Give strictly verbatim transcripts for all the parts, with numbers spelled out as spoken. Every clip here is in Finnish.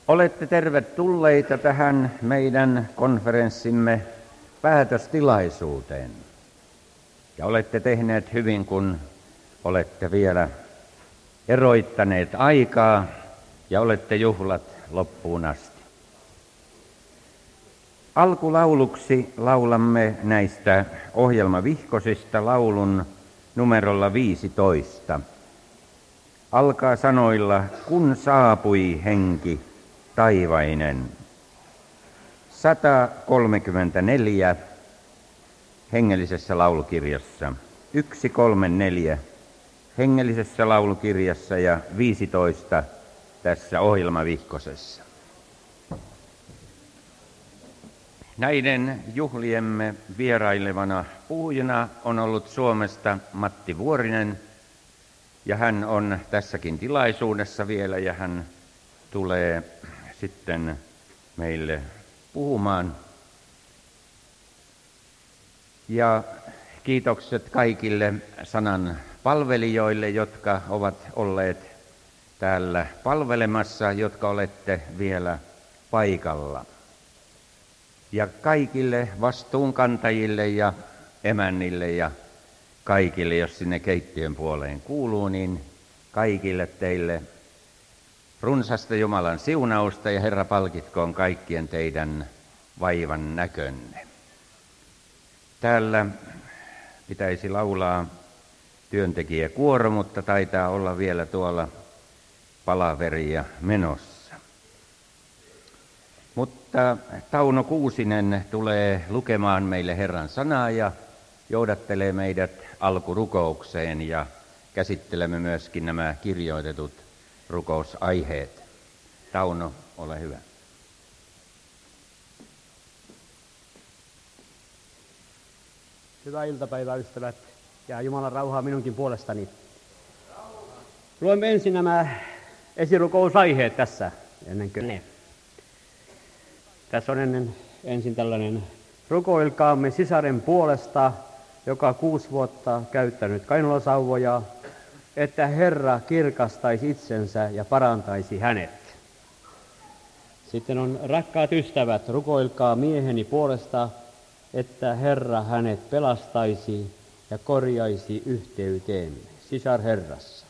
Olette tervetulleita tähän meidän konferenssimme päätöstilaisuuteen. Ja olette tehneet hyvin, kun olette vielä eroittaneet aikaa ja olette juhlat loppuun asti. Alkulauluksi laulamme näistä ohjelmavihkosista laulun numerolla viisitoista. Alkaa sanoilla, kun saapui henki taivainen. sata kolmekymmentäneljä hengellisessä laulukirjassa. yksi kolme neljä hengellisessä laulukirjassa ja viisitoista tässä ohjelmavihkosessa. Näiden juhliemme vierailevana puhujana on ollut Suomesta Matti Vuorinen, ja hän on tässäkin tilaisuudessa vielä, ja hän tulee sitten meille puhumaan. Ja kiitokset kaikille sanan palvelijoille, jotka ovat olleet täällä palvelemassa, jotka olette vielä paikalla. Ja kaikille vastuunkantajille ja emännille ja kaikille, jos sinne keittiön puoleen kuuluu, niin kaikille teille runsasta Jumalan siunausta ja Herra palkitkoon kaikkien teidän vaivan näkönne. Täällä pitäisi laulaa työntekijäkuoro, mutta taitaa olla vielä tuolla palaveria menossa. Mutta Tauno Kuusinen tulee lukemaan meille Herran sanaa ja johdattelee meidät alkurukoukseen, ja käsittelemme myöskin nämä kirjoitetut rukousaiheet. Tauno, ole hyvä. Hyvää iltapäivää, ystävät, ja Jumalan rauhaa minunkin puolestani. Luemme ensin nämä esirukousaiheet tässä, ennen kuin ne. Tässä on ennen, ensin tällainen: rukoilkaamme sisaren puolesta, joka kuusi vuotta käyttänyt kainulasauvoja, että Herra kirkastaisi itsensä ja parantaisi hänet. Sitten on: rakkaat ystävät, rukoilkaa mieheni puolesta, että Herra hänet pelastaisi ja korjaisi yhteyteemme, sisar Herrassa.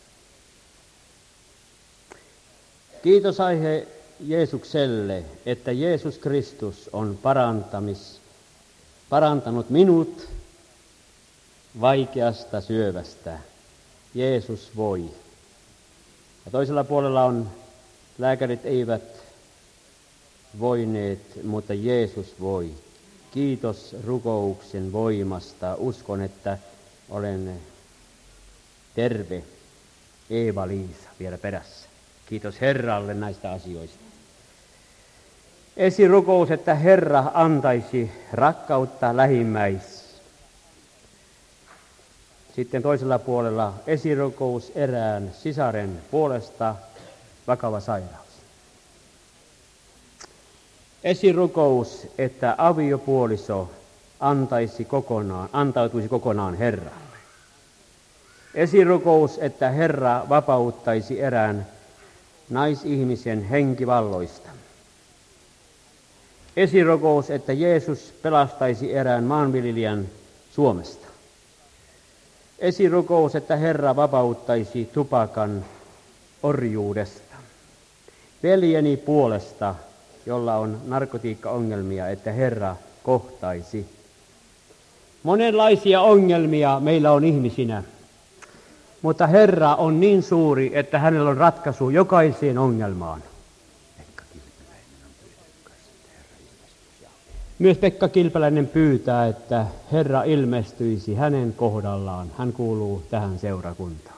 Kiitos aihe Jeesukselle, että Jeesus Kristus on parantamis, parantanut minut vaikeasta syövästä. Jeesus voi. Ja toisella puolella on: lääkärit eivät voineet, mutta Jeesus voi. Kiitos rukouksen voimasta. Uskon, että olen terve. Eeva-Liisa vielä perässä. Kiitos Herralle näistä asioista. Esirukous, että Herra antaisi rakkautta lähimmäis. Sitten toisella puolella esirukous erään sisaren puolesta, vakava sairaus. Esirukous, että aviopuoliso antaisi kokonaan, antautuisi kokonaan Herralle. Esirukous, että Herra vapauttaisi erään naisihmisen henkivalloista. Esirukous, että Jeesus pelastaisi erään maanviljelijän Suomesta. Esirukous, että Herra vapauttaisi tupakan orjuudesta. Veljeni puolesta, jolla on narkotiikkaongelmia, että Herra kohtaisi. Monenlaisia ongelmia meillä on ihmisinä, mutta Herra on niin suuri, että hänellä on ratkaisu jokaiseen ongelmaan. Myös Pekka Kilpeläinen pyytää, että Herra ilmestyisi hänen kohdallaan. Hän kuuluu tähän seurakuntaan.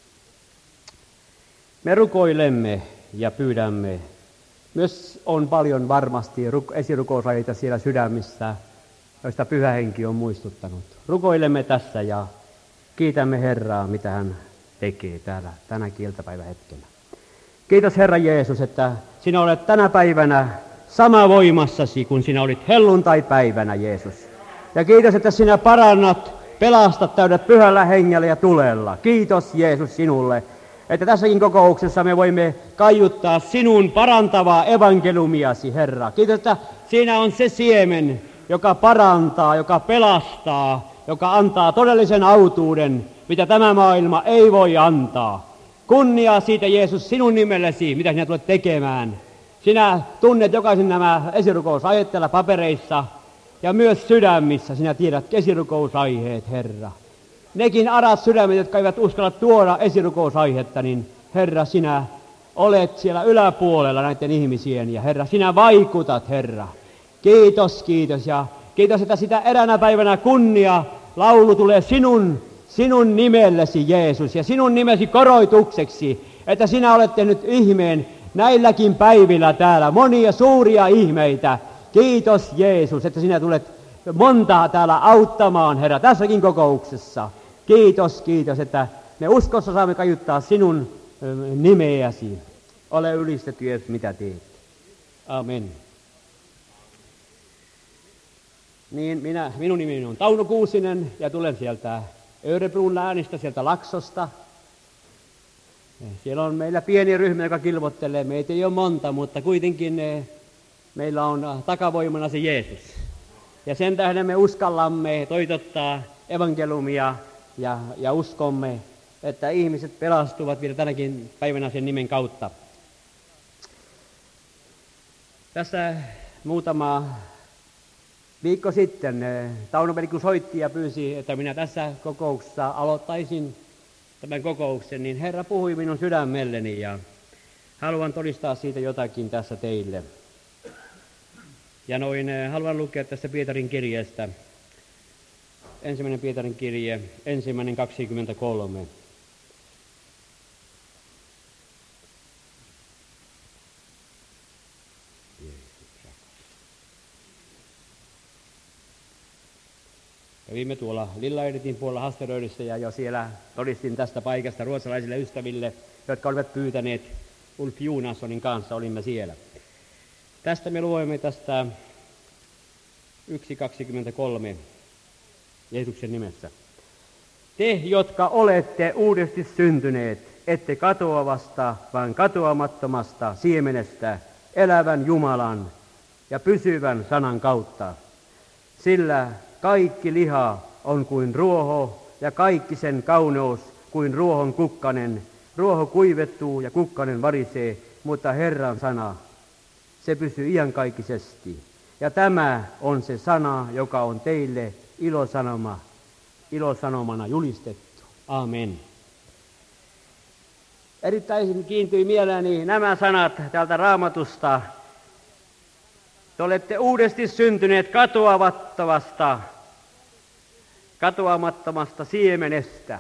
Me rukoilemme ja pyydämme. Myös on paljon varmasti esirukousaita siellä sydämissä, joista Pyhä Henki on muistuttanut. Rukoilemme tässä ja kiitämme Herraa, mitä hän tekee täällä tänäkin iltapäivähetkenä. Kiitos Herra Jeesus, että sinä olet tänä päivänä sama voimassasi, kun sinä olit helluntai-päivänä, Jeesus. Ja kiitos, että sinä parannat, pelastat, täydet Pyhällä Hengellä ja tulella. Kiitos Jeesus sinulle. että tässäkin kokouksessa me voimme kaiuttaa sinun parantavaa evankeliumiasi, Herra. Kiitos, että siinä on se siemen, joka parantaa, joka pelastaa, joka antaa todellisen autuuden, mitä tämä maailma ei voi antaa. Kunnia siitä, Jeesus, sinun nimellesi, mitä sinä tulet tekemään. Sinä tunnet jokaisen nämä esirukousaiheet täällä papereissa ja myös sydämissä. Sinä tiedät esirukousaiheet, Herra. Nekin arat sydämet, jotka eivät uskalla tuoda esirukousaihetta, niin Herra, sinä olet siellä yläpuolella näiden ihmisien ja Herra, sinä vaikutat, Herra. Kiitos, kiitos ja kiitos, että sitä eräänä päivänä kunnia laulu tulee sinun, sinun nimellesi, Jeesus, ja sinun nimesi koroitukseksi, että sinä olet tehnyt ihmeen näilläkin päivillä täällä, monia suuria ihmeitä. Kiitos, Jeesus, että sinä tulet montaa täällä auttamaan, Herra, tässäkin kokouksessa. Kiitos, kiitos, että me uskossa saamme kajuttaa sinun nimeäsi. Ole ylistetty, Jeesus, mitä teet. Amen. Niin minä, minun nimeni on Tauno Kuusinen ja tulen sieltä Örebron läänistä, sieltä Laksosta. Siellä on meillä pieni ryhmä, joka kilvottelee. Meitä ei ole monta, mutta kuitenkin meillä on takavoimana se Jeesus. Ja sen tähden me uskallamme toitottaa evankeliumia ja, ja uskomme, että ihmiset pelastuvat vielä tänäkin päivänä sen nimen kautta. Tässä muutama viikko sitten Tauno veli kun soitti ja pyysi, että minä tässä kokouksessa aloittaisin tämän kokouksen, niin Herra puhui minun sydämelleni ja haluan todistaa siitä jotakin tässä teille. Ja noin haluan lukea tästä Pietarin kirjeestä. Ensimmäinen Pietarin kirje, ensimmäinen kaksikymmentäkolme. Kävimme tuolla Lilla-Editin puolella Hasteröidissä ja jo siellä todistin tästä paikasta ruotsalaisille ystäville, jotka olivat pyytäneet Ulf Jonassonin kanssa, olimme siellä. Tästä me luemme tästä yksi kaksikymmentäkolme Jeesuksen nimessä. Te, jotka olette uudesti syntyneet, ette katoavasta, vaan katoamattomasta siemenestä, elävän Jumalan ja pysyvän sanan kautta. Sillä kaikki liha on kuin ruoho ja kaikki sen kauneus kuin ruohon kukkanen. Ruoho kuivettuu ja kukkanen varisee, mutta Herran sana, se pysyy iankaikkisesti. Ja tämä on se sana, joka on teille ilosanoma, ilosanomana julistettu. Amen. Erittäin kiintyi mieleeni nämä sanat täältä Raamatusta. Te olette uudesti syntyneet katoamattomasta, katoamattomasta siemenestä.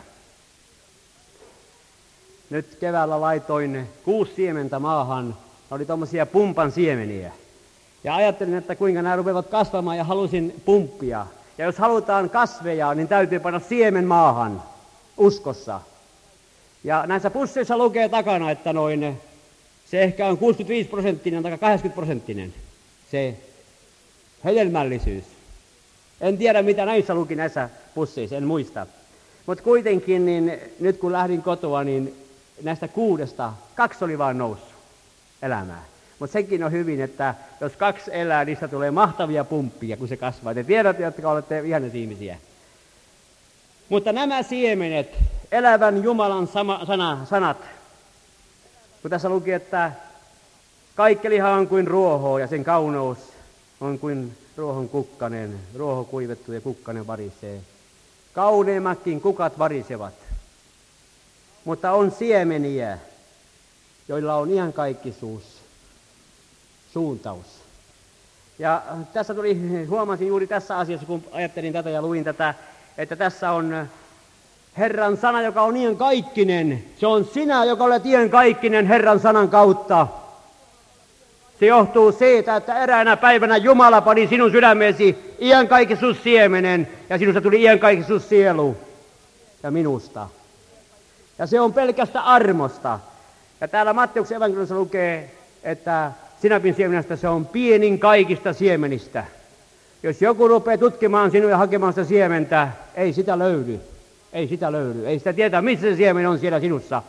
Nyt keväällä laitoin kuusi siementä maahan. Ne oli tuommoisia pumpan siemeniä. Ja ajattelin, että kuinka nämä rupeavat kasvamaan ja halusin pumppia. Ja jos halutaan kasveja, niin täytyy panna siemen maahan uskossa. Ja näissä pusseissa lukee takana, että noin, se ehkä on kuusikymmentäviisi prosenttinen tai kahdeksankymmentä prosenttinen se hedelmällisyys. En tiedä, mitä näissä luki näissä pusseissa, en muista. Mutta kuitenkin, niin nyt kun lähdin kotoa, niin näistä kuudesta kaksi oli vaan noussut elämää. Mutta sekin on hyvin, että jos kaksi elää, niistä tulee mahtavia pumppia, kun se kasvaa. Te tiedätte, jotka olette vihannesihmisiä. Mutta nämä siemenet, elävän Jumalan sama, sana, sanat, kun tässä luki, että kaikki liha on kuin ruoho ja sen kauneus on kuin ruohon kukkanen. Ruoho kuivettuu ja kukkanen varisee. Kauneimmatkin kukat varisevat. Mutta on siemeniä, joilla on iankaikkisuus, suuntaus. Ja tässä tuli, huomasin juuri tässä asiassa, kun ajattelin tätä ja luin tätä, että tässä on Herran sana, joka on iankaikkinen. Se on sinä, joka olet iankaikkinen Herran sanan kautta. Se johtuu siitä, että eräänä päivänä Jumala pani sinun sydämeesi iankaikkisuussiemenen ja sinusta tuli iankaikkisuussielu ja minusta. Ja se on pelkästä armosta. Ja täällä Matteuksen evankeliumissa lukee, että sinapin siemenestä se on pienin kaikista siemenistä. Jos joku rupeaa tutkimaan sinua ja hakemaan sitä siementä, ei sitä löydy. Ei sitä löydy. Ei sitä tietää, missä se siemen on siellä sinussa.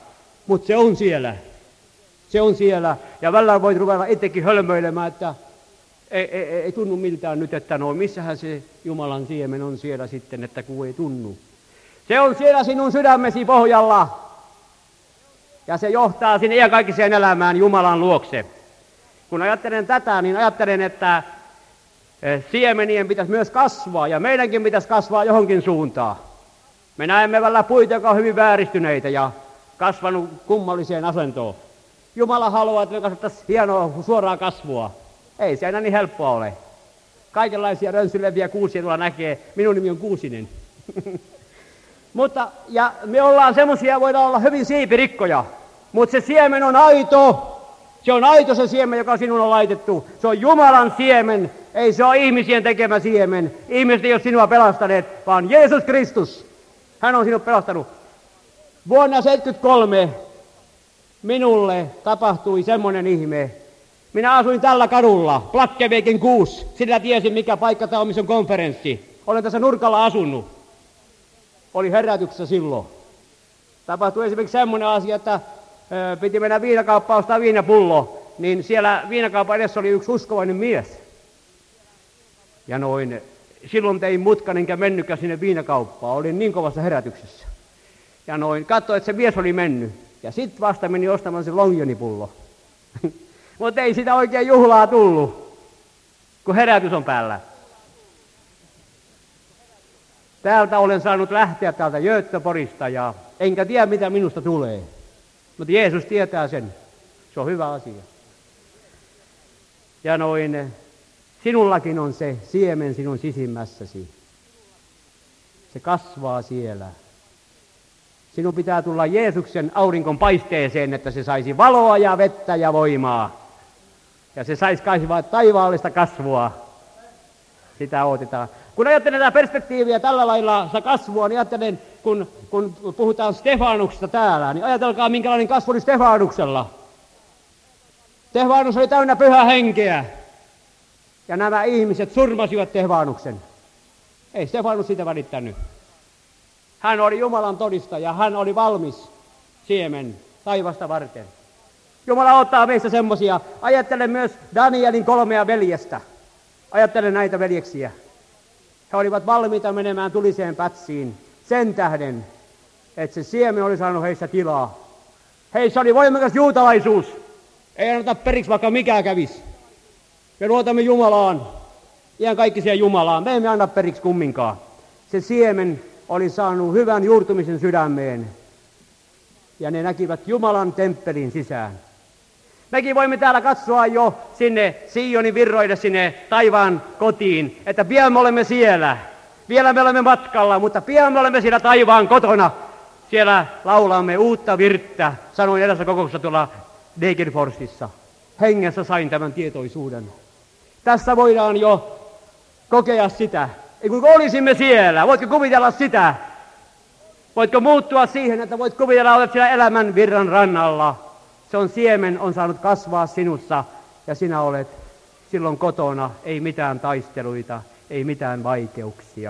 Mutta se on siellä. Se on siellä. Ja välillä voit ruveta itsekin hölmöilemään, että ei, ei, ei tunnu miltään nyt, että no missähän se Jumalan siemen on siellä sitten, että kun ei tunnu. Se on siellä sinun sydämesi pohjalla. Ja se johtaa sinne iankaikkiseen elämään Jumalan luokse. Kun ajattelen tätä, niin ajattelen, että siemenien pitäisi myös kasvaa, ja meidänkin pitäisi kasvaa johonkin suuntaan. Me näemme välillä puita, jotka on hyvin vääristyneitä ja kasvanut kummalliseen asentoon. Jumala haluaa, että me kasvattaisiin hienoa suoraa kasvua. Ei se aina niin helppoa ole. Kaikenlaisia rönsyleviä kuusia tuolla näkee. Minun nimi on Kuusinen. Mutta, ja me ollaan semmoisia, voidaan olla hyvin siipirikkoja, mutta se siemen on aito. Se on aito se siemen, joka sinun on laitettu. Se on Jumalan siemen, ei se ole ihmisien tekemä siemen. Ihmiset ei ole sinua pelastaneet, vaan Jeesus Kristus. Hän on sinut pelastanut. Vuonna seitsemänkymmentäkolme minulle tapahtui semmoinen ihme. Minä asuin tällä kadulla, Plakkeveikin kuusi. Sillä tiesin, mikä paikka tämä on, missä on konferenssi. Olen tässä nurkalla asunut. Oli herätyksessä silloin. Tapahtui esimerkiksi semmoinen asia, että ö, piti mennä viinakauppaan ostaa viinapullo. Niin siellä viinakaupan edessä oli yksi uskovainen mies. Ja noin, silloin tein mutkan enkä mennytkään sinne viinakauppaan. Olin niin kovassa herätyksessä. Ja noin, katsoin, että se mies oli mennyt. Ja sitten vasta meni ostamaan se longjonipullo. Mutta ei sitä oikein juhlaa tullut, kun herätys on päällä. Täältä olen saanut lähteä täältä Göteborgista ja enkä tiedä mitä minusta tulee. Mutta Jeesus tietää sen. Se on hyvä asia. Ja noin, sinullakin on se siemen sinun sisimmässäsi. Se kasvaa siellä. Sinun pitää tulla Jeesuksen aurinkon paisteeseen, että se saisi valoa ja vettä ja voimaa. Ja se saisi kasvaa taivaallista kasvua. Sitä odotetaan. Kun ajattelen tätä perspektiiviä tällä lailla kasvua, niin ajattelen, kun, kun puhutaan Stefanuksesta täällä, niin ajatelkaa minkälainen kasvu oli Stefanuksella. Stefanus oli täynnä pyhää henkeä. Ja nämä ihmiset surmasivat Stefanuksen. Ei Stefanus siitä välittänyt. Hän oli Jumalan todistaja, hän oli valmis siemen taivasta varten. Jumala ottaa meistä semmoisia. Ajattelen myös Danielin kolmea veljestä. Ajattelen näitä veljeksiä. He olivat valmiita menemään tuliseen pätsiin sen tähden, että se siemen oli saanut heissä tilaa. Heissä oli voimakas juutalaisuus. Ei anneta periksi, vaikka mikä kävisi. Me luotamme Jumalaan, ihan kaikkiseen Jumalaan. Me emme anna periksi kumminkaan. Se siemen oli saanut hyvän juurtumisen sydämeen. Ja ne näkivät Jumalan temppelin sisään. Mekin voimme täällä katsoa jo sinne Sionin virroille, sinne taivaan kotiin, että pian me olemme siellä. Vielä me olemme matkalla, mutta pian me olemme siellä taivaan kotona. Siellä laulamme uutta virttä, sanoin edellisessä kokouksessa tuolla Degerforsissa. Hengessä sain tämän tietoisuuden. Tässä voidaan jo kokea sitä. Ei kun olisimme siellä, voitko kuvitella sitä? Voitko muuttua siihen, että voit kuvitella, olet siellä elämän virran rannalla. Se on siemen, on saanut kasvaa sinussa ja sinä olet silloin kotona. Ei mitään taisteluita, ei mitään vaikeuksia.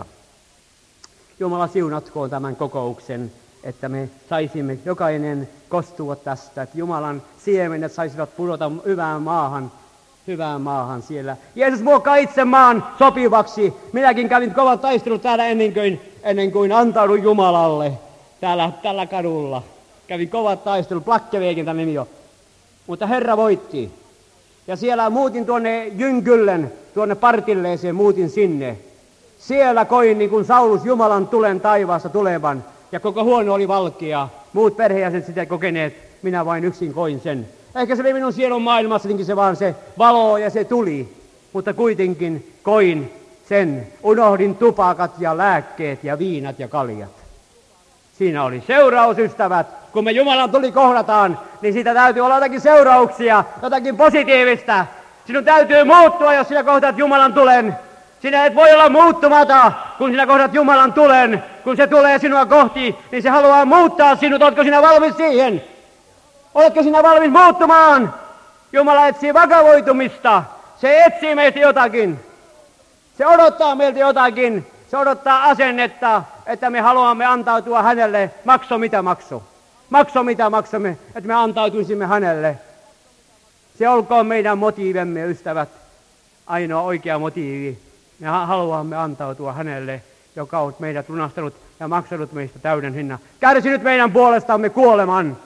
Jumala siunatkoon tämän kokouksen, että me saisimme jokainen kostua tästä, että Jumalan siemenet saisivat pudota hyvään maahan, hyvään maahan siellä. Jeesus muokkaa itse maan sopivaksi. Minäkin kävin kovat taistelut täällä ennen kuin, ennen kuin antaudun Jumalalle täällä tällä kadulla. Kävin kovat taistelut, Plakkeveikin tämä nimi on. Mutta Herra voitti. Ja siellä muutin tuonne Jynkyllen, tuonne Partilleeseen muutin sinne. Siellä koin niin kuin Saulus Jumalan tulen taivaasta tulevan. Ja koko huone oli valkea. Muut perheenjäsenet sitä kokeneet, minä vain yksin koin sen. Ehkä se oli minun sielun maailmassakin se vaan se valo ja se tuli. Mutta kuitenkin koin sen. Unohdin tupakat ja lääkkeet ja viinat ja kaljat. Siinä oli seuraus, ystävät. Kun me Jumalan tuli kohdataan, niin siitä täytyy olla jotakin seurauksia, jotakin positiivista. Sinun täytyy muuttua, jos sinä kohdat Jumalan tulen. Sinä et voi olla muuttumata, kun sinä kohdat Jumalan tulen. Kun se tulee sinua kohti, niin se haluaa muuttaa sinut. Oletko sinä valmis siihen? Oletko sinä valmis muuttumaan? Jumala etsii vakavoitumista. Se etsii meistä jotakin. Se odottaa meiltä jotakin. Se odottaa asennetta, että me haluamme antautua hänelle, makso mitä makso. makso mitä maksamme, että me antautuisimme hänelle. Se olkoon meidän motiivemme, ystävät, ainoa oikea motiivi. Me haluamme antautua hänelle, joka on meidät lunastanut ja maksanut meistä täyden hinnan. Kärsinyt meidän puolestamme kuoleman.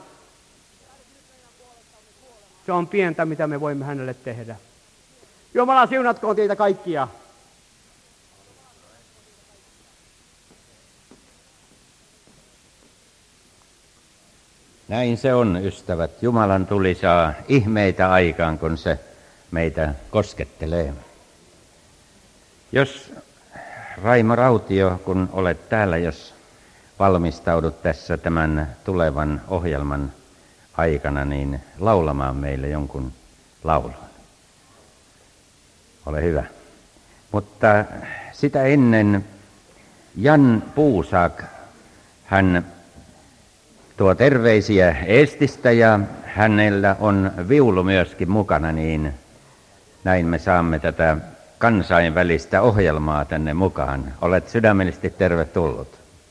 Se on pientä, mitä me voimme hänelle tehdä. Jumala siunatkoon teitä kaikkia. Näin se on, ystävät. Jumalan tuli saa ihmeitä aikaan, kun se meitä koskettelee. Jos Raimo Rautio, kun olet täällä, jos valmistaudut tässä tämän tulevan ohjelman aikana, niin laulamaan meille jonkun laulun. Ole hyvä. Mutta sitä ennen Jan Puusak, hän tuo terveisiä Eestistä ja hänellä on viulu myöskin mukana, niin näin me saamme tätä kansainvälistä ohjelmaa tänne mukaan. Olet sydämellisesti tervetullut.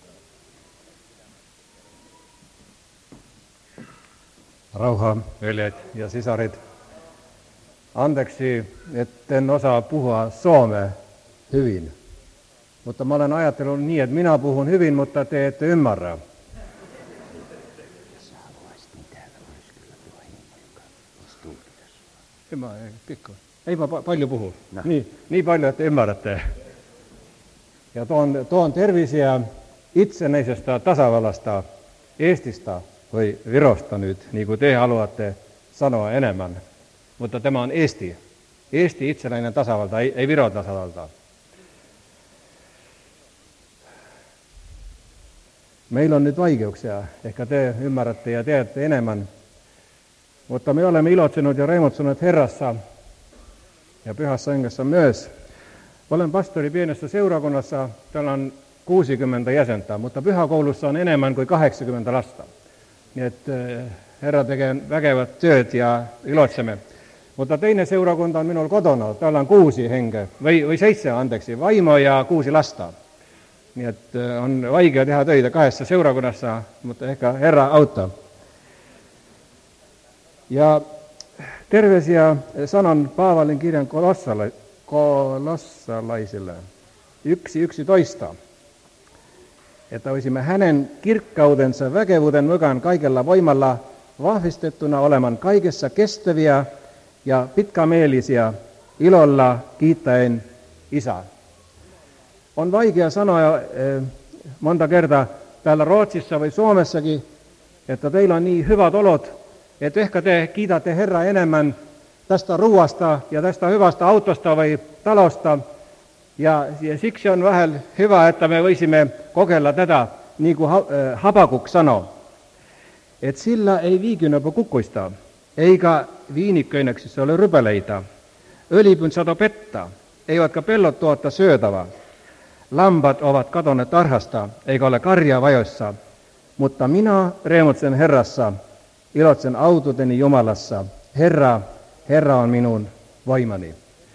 Rauha, veljet ja sisarit. Anteeksi, etten osaa puhua suomea hyvin. Mutta mä olen ajatellut niin, että minä puhun hyvin, mutta te ette ymmärrä. Ei mä, ei, pikku. Ei mä pa- paljon puhu. No. Niin, niin paljon, että ymmärrätte. Ja tuon, tuon terveisiä itsenäisestä tasavallasta, Eestistä vai Virosta nyt, niin kuin te haluatte sanoa enemmän. Mutta tämä on Eesti. Eesti itsenäinen tasavalta, ei, ei Viron tasavalta. Meillä on nyt vaikeuksia. Ehkä te ymmärrätte ja tiedätte enemmän. Mutta me olemme ilotsenut ja reimotsunut Herrassa ja Pyhässä Hengessä myös. Olen pastori pienessä seurakunnassa, täällä on kuusikymmentä jäsentä, mutta pyhäkoulussa on enemmän kuin kahdeksankymmentä lasta. Niin että Herra tekee väkevät työt ja iloitsemme. Mutta teinen seurakunta on minulla kotona, täällä on kuusi henkeä, vai, vai seitsemän, anteeksi, vaimo ja kuusi lasta. Niin että on vaikea tehdä töitä kahdessa seurakunnassa, mutta ehkä Herra auttaa. Ja terveisiä sanon Paavalin kirjan kolossalaisille yksi yksitoista, että olisimme hänen kirkkautensa väkevuuden mukaan kaikella voimalla vahvistettuna olemaan kaikessa kestäviä ja pitkämielisiä ilolla kiittäen Isää. On vaikea sanoa eh, monta kertaa täällä Ruotsissa vai Suomessakin, että teillä on niin hyvät olot, että ehkä te kiitätte Herraa enemmän tästä ruuasta ja tästä hyvästä autosta vai talosta. Ja, ja siksi on vähän hyvä, että me voisimme kokeilla tätä, niin kuin Habakuk sanoi. Että sillä ei viikinöpä kukkuista, eikä viinikköinäksissä ole rypäleitä. Öljypyn sato pettää, eivätkä pellot tuotta syötävää. Lampat ovat katonneet tarhasta, eikä ole karjaa vajoissa. Mutta minä reemutsen Herrassa, iloitsen aututeni Jumalassa. Herra, Herra on minun voimani.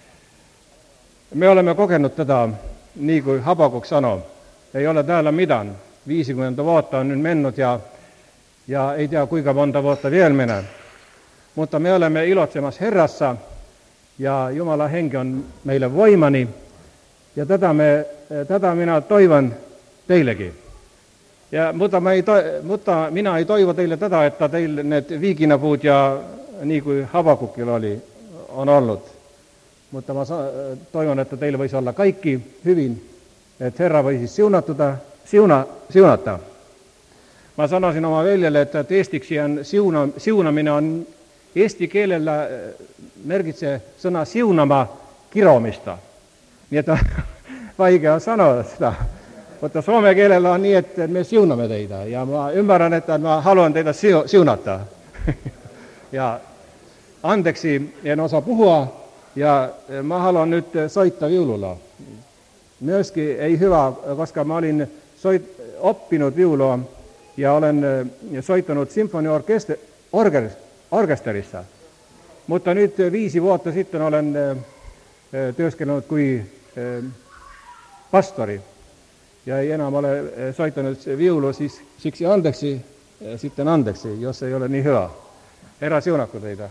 Me olemme kokenut tätä, niin kuin Habakuk sanoi. Ei ole täällä mitään. viisikymmentä vuotta on nyt mennyt ja, ja ei tiedä kuinka monta vuotta vielä mennä. Mutta me olemme iloitsemassa Herrassa ja Jumalan henki on meille voimani. Ja tätä, me, tätä minä toivon teillekin. Ja, mutta, mä ei to, mutta minä ei toivo teille tätä, että teille ne viikinäpuut ja niin kuin Habakukilla oli, on ollut. Mutta mä toivon, että teillä voisi olla kaikki hyvin, että Herra voisi siunata. Siuna, siunata. Mä sanoisin oma veljelle, että eestiksien siuna, siunaminen on eesti kielellä merkitsee sana siunama kiromista. Niin että vaikea sanoa sitä. Mutta suomen kielellä on niin, että me siunamme teitä. Ja mä ymmärrän, että mä haluan teitä siunata. Ja anteeksi, en osaa puhua. Ja mä haluan nyt soittaa viululla. Myöskin ei hyvä, koska mä olin soit, oppinut viulua ja olen soittanut sinfoniaorkesterissa. Mutta nyt viisi vuotta sitten olen työskennellyt kuin pastori. Ja ei enää ole soittanut viulua, siis, siksi anteeksi, sitten anteeksi, jos ei ole niin hyvä. Herra siunatko teitä.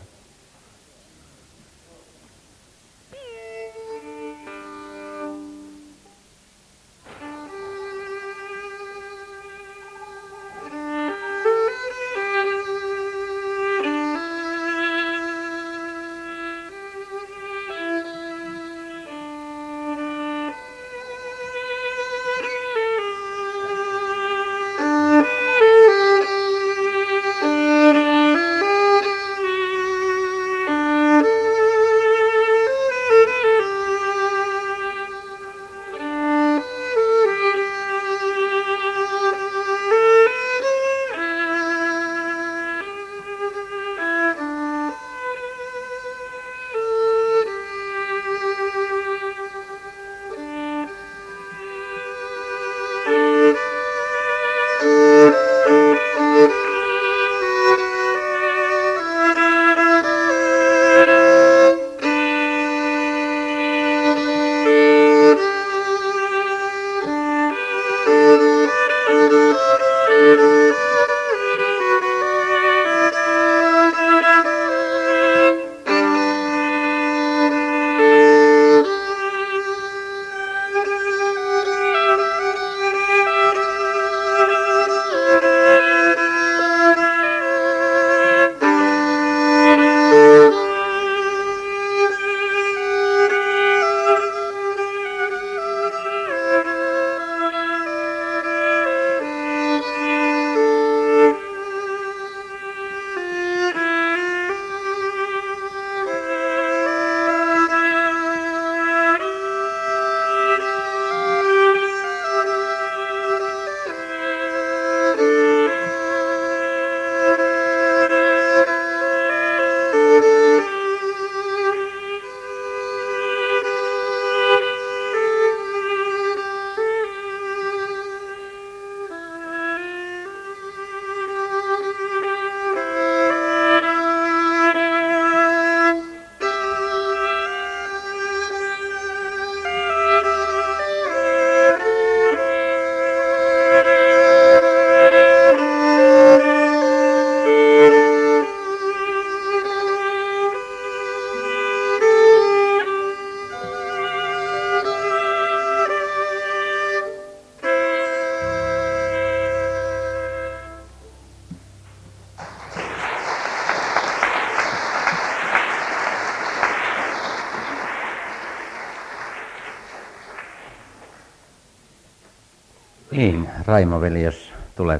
Niin, Raimo veli, jos tulet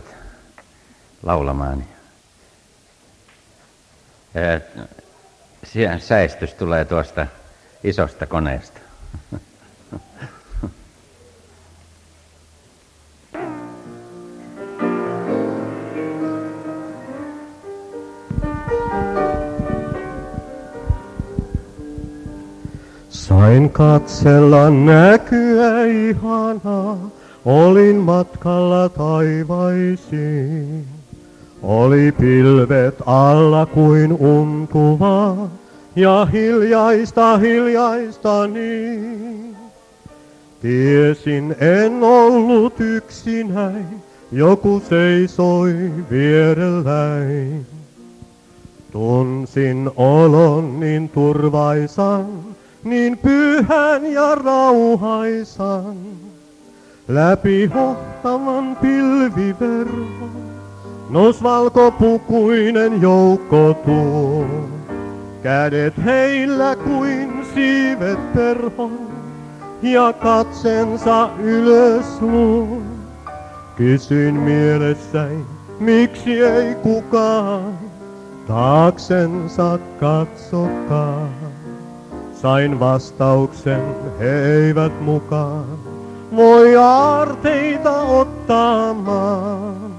laulamaan. Säestys tulee tuosta isosta koneesta. Sain katsella näkyä ihanaa, olin matkalla taivaisiin. Oli pilvet alla kuin untuvaa, ja hiljaista, hiljaista niin. Tiesin, en ollut yksinäin, joku seisoi vierelläin. Tunsin olon niin turvaisan, niin pyhän ja rauhaisan. Läpi hohtavan pilviverhon nous valkopukuinen joukko tuo. Kädet heillä kuin siivet perhon ja katsensa ylös luo. Kysyin mielessäni, miksi ei kukaan taaksensa katsokaan. Sain vastauksen, he eivät mukaan voi aarteita ottamaan.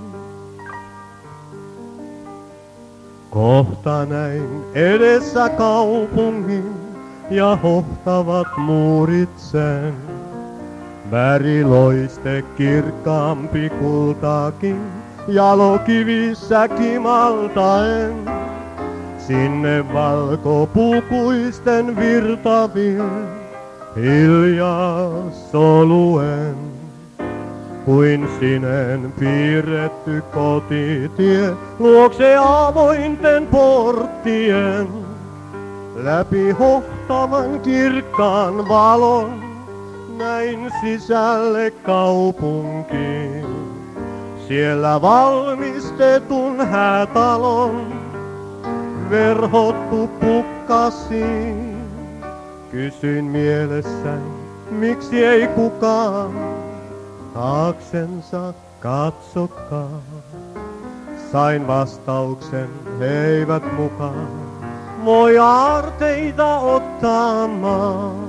Kohta näin edessä kaupungin ja hohtavat muurit sen. Väriloiste kirkkaampi kultaakin, jalokivissä kimaltaen. Sinne valkopukuisten virtavien hiljaa soluen. kuin sinen piirretty kotitie, luokse avointen porttien, läpi hohtavan kirkkaan valon, näin sisälle kaupunkiin. Siellä valmistetun häätalon, verhottu pukkasiin. Kysyin mielessäni, miksi ei kukaan taaksensa katsokaan. Sain vastauksen, he eivät mukaan voi aarteita ottamaan.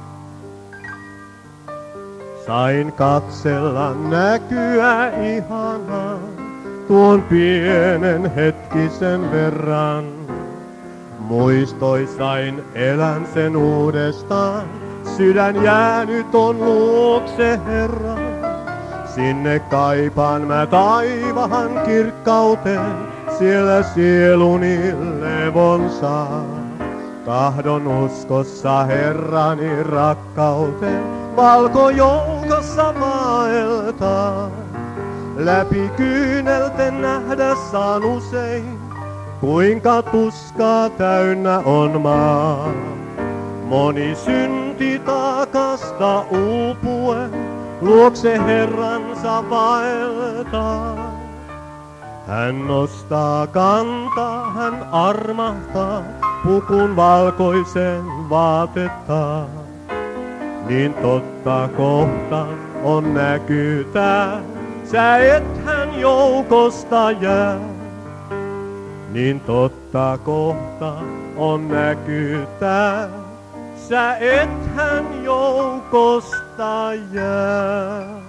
Sain katsella näkyä ihanaa, tuon pienen hetkisen verran. Muistoi sain, elän sen uudestaan, sydän jäänyt on luokse Herran. Sinne kaipaan mä taivahan kirkkauteen, siellä sieluni levon saa. Tahdon uskossa Herrani rakkauteen, valkojoukossa vaeltaa. Läpi kyynelten nähdä saan usein, kuinka tuskaa täynnä on maa. Moni synti taakasta uupuen, luokse Herransa vaeltaa. Hän nostaa kantaa, hän armahtaa, pukun valkoisen vaatettaa. Niin totta kohta on näkytää, sä et hän joukosta jää. Niin totta kohta on näkytää, sä et hän joukosta jää.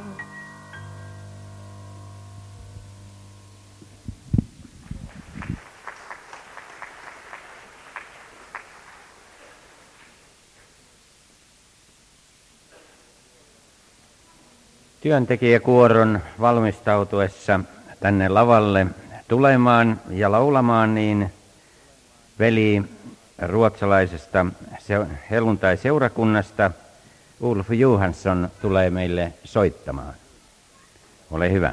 Työntekijäkuoron valmistautuessa tänne lavalle tulemaan ja laulamaan, niin veli ruotsalaisesta helluntai-seurakunnasta Ulf Johansson tulee meille soittamaan. Ole hyvä.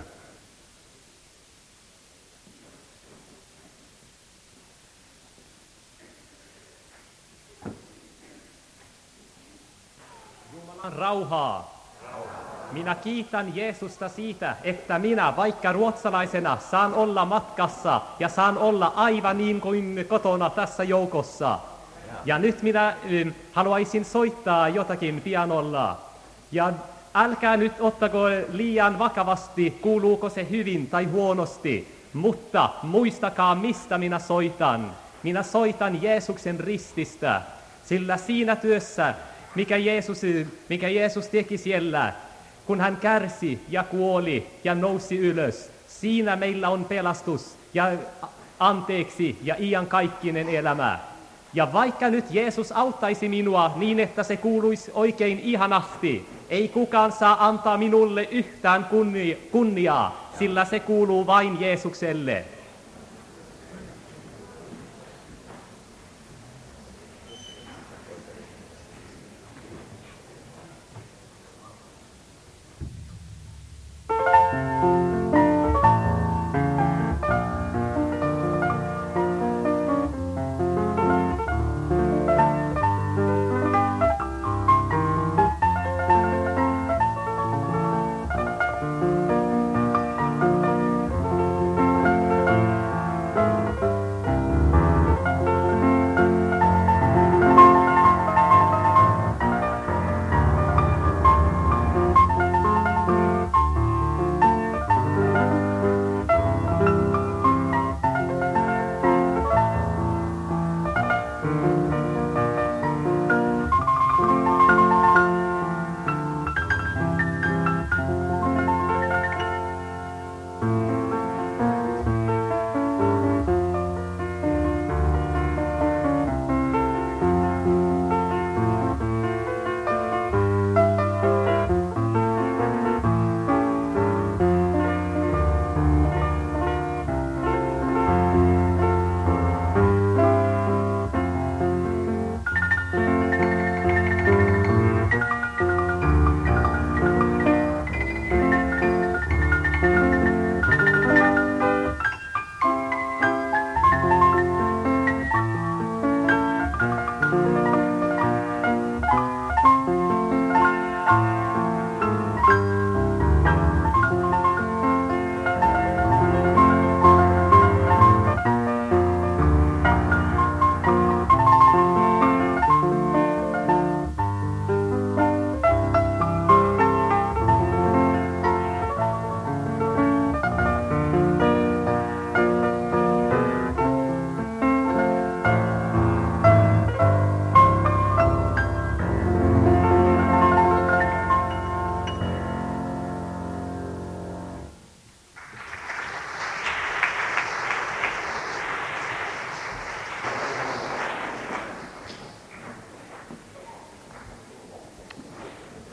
Jumalan rauhaa. Minä kiitän Jeesusta siitä, että minä vaikka ruotsalaisena saan olla matkassa ja saan olla aivan niin kuin kotona tässä joukossa. Ja nyt minä ähm, haluaisin soittaa jotakin pianolla. Ja älkää nyt ottako liian vakavasti, kuuluuko se hyvin tai huonosti, mutta muistakaa mistä minä soitan. Minä soitan Jeesuksen rististä, sillä siinä työssä, mikä Jeesus, mikä Jeesus teki siellä, kun hän kärsi ja kuoli ja nousi ylös, siinä meillä on pelastus ja anteeksi ja iankaikkinen elämä. Ja vaikka nyt Jeesus auttaisi minua niin, että se kuuluisi oikein ihanasti, ei kukaan saa antaa minulle yhtään kunniaa, sillä se kuuluu vain Jeesukselle.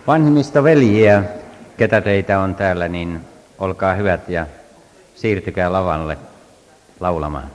Vanhimmista veljiä, ketä teitä on täällä, niin olkaa hyvät ja siirtykää lavalle laulamaan.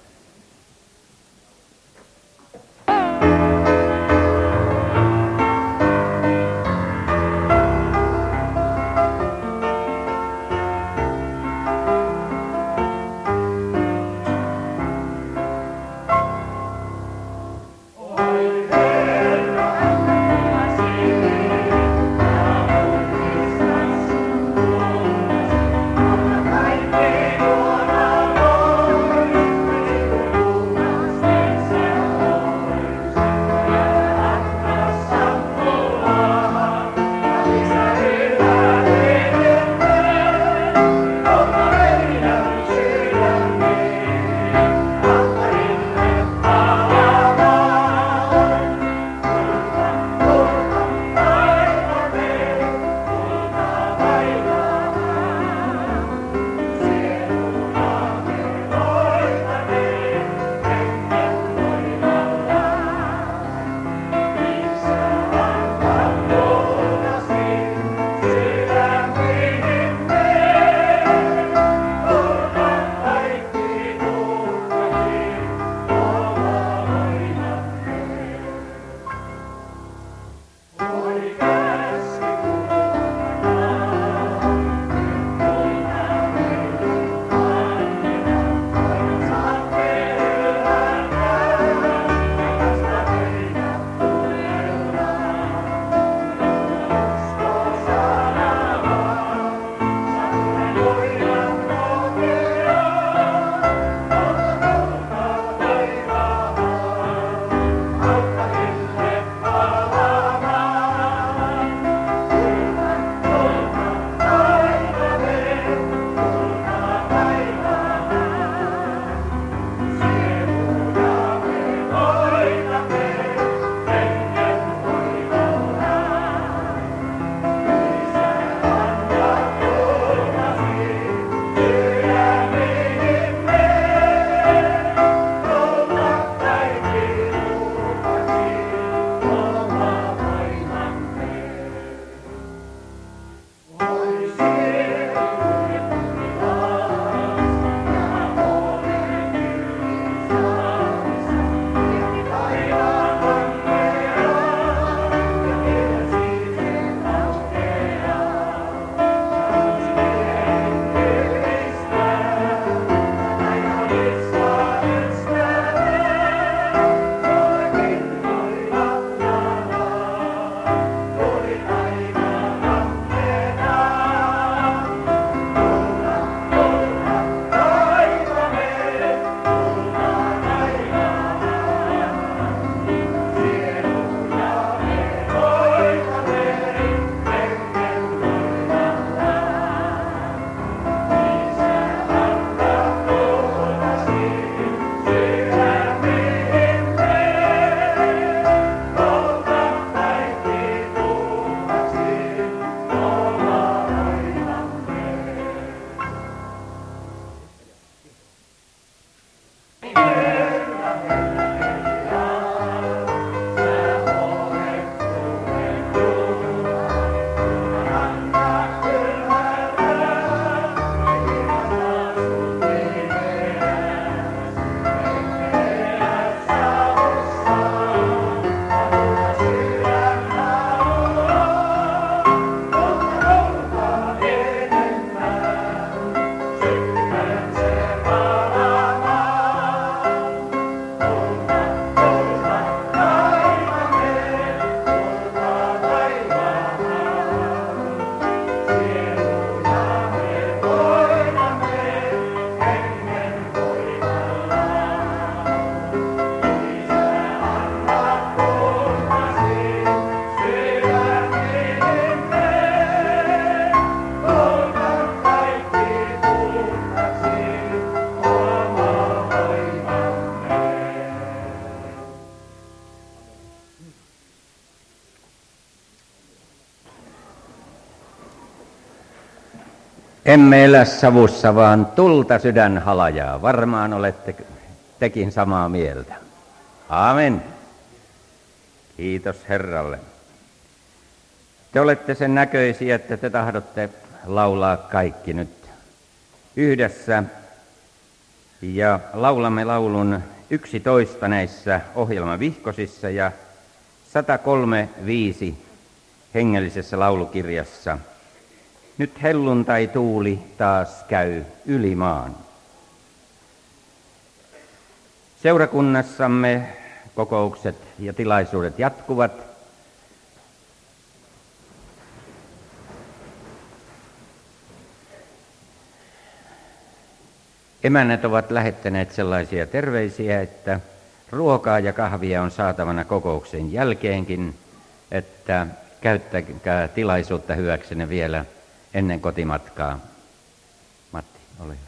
Emme elä savussa, vaan tulta sydän halajaa. Varmaan olette tekin samaa mieltä. Aamen. Kiitos Herralle. Te olette sen näköisiä, että te tahdotte laulaa kaikki nyt yhdessä. Ja laulamme laulun yksitoista näissä ohjelmavihkosissa ja sata kolme viisi hengellisessä laulukirjassa. Nyt helluntai tuuli taas käy yli maan. Seurakunnassamme kokoukset ja tilaisuudet jatkuvat. Emännät ovat lähettäneet sellaisia terveisiä, että ruokaa ja kahvia on saatavana kokouksen jälkeenkin, että käyttäkää tilaisuutta hyväksenne vielä ennen kotimatkaa. Matti, ole hyvä.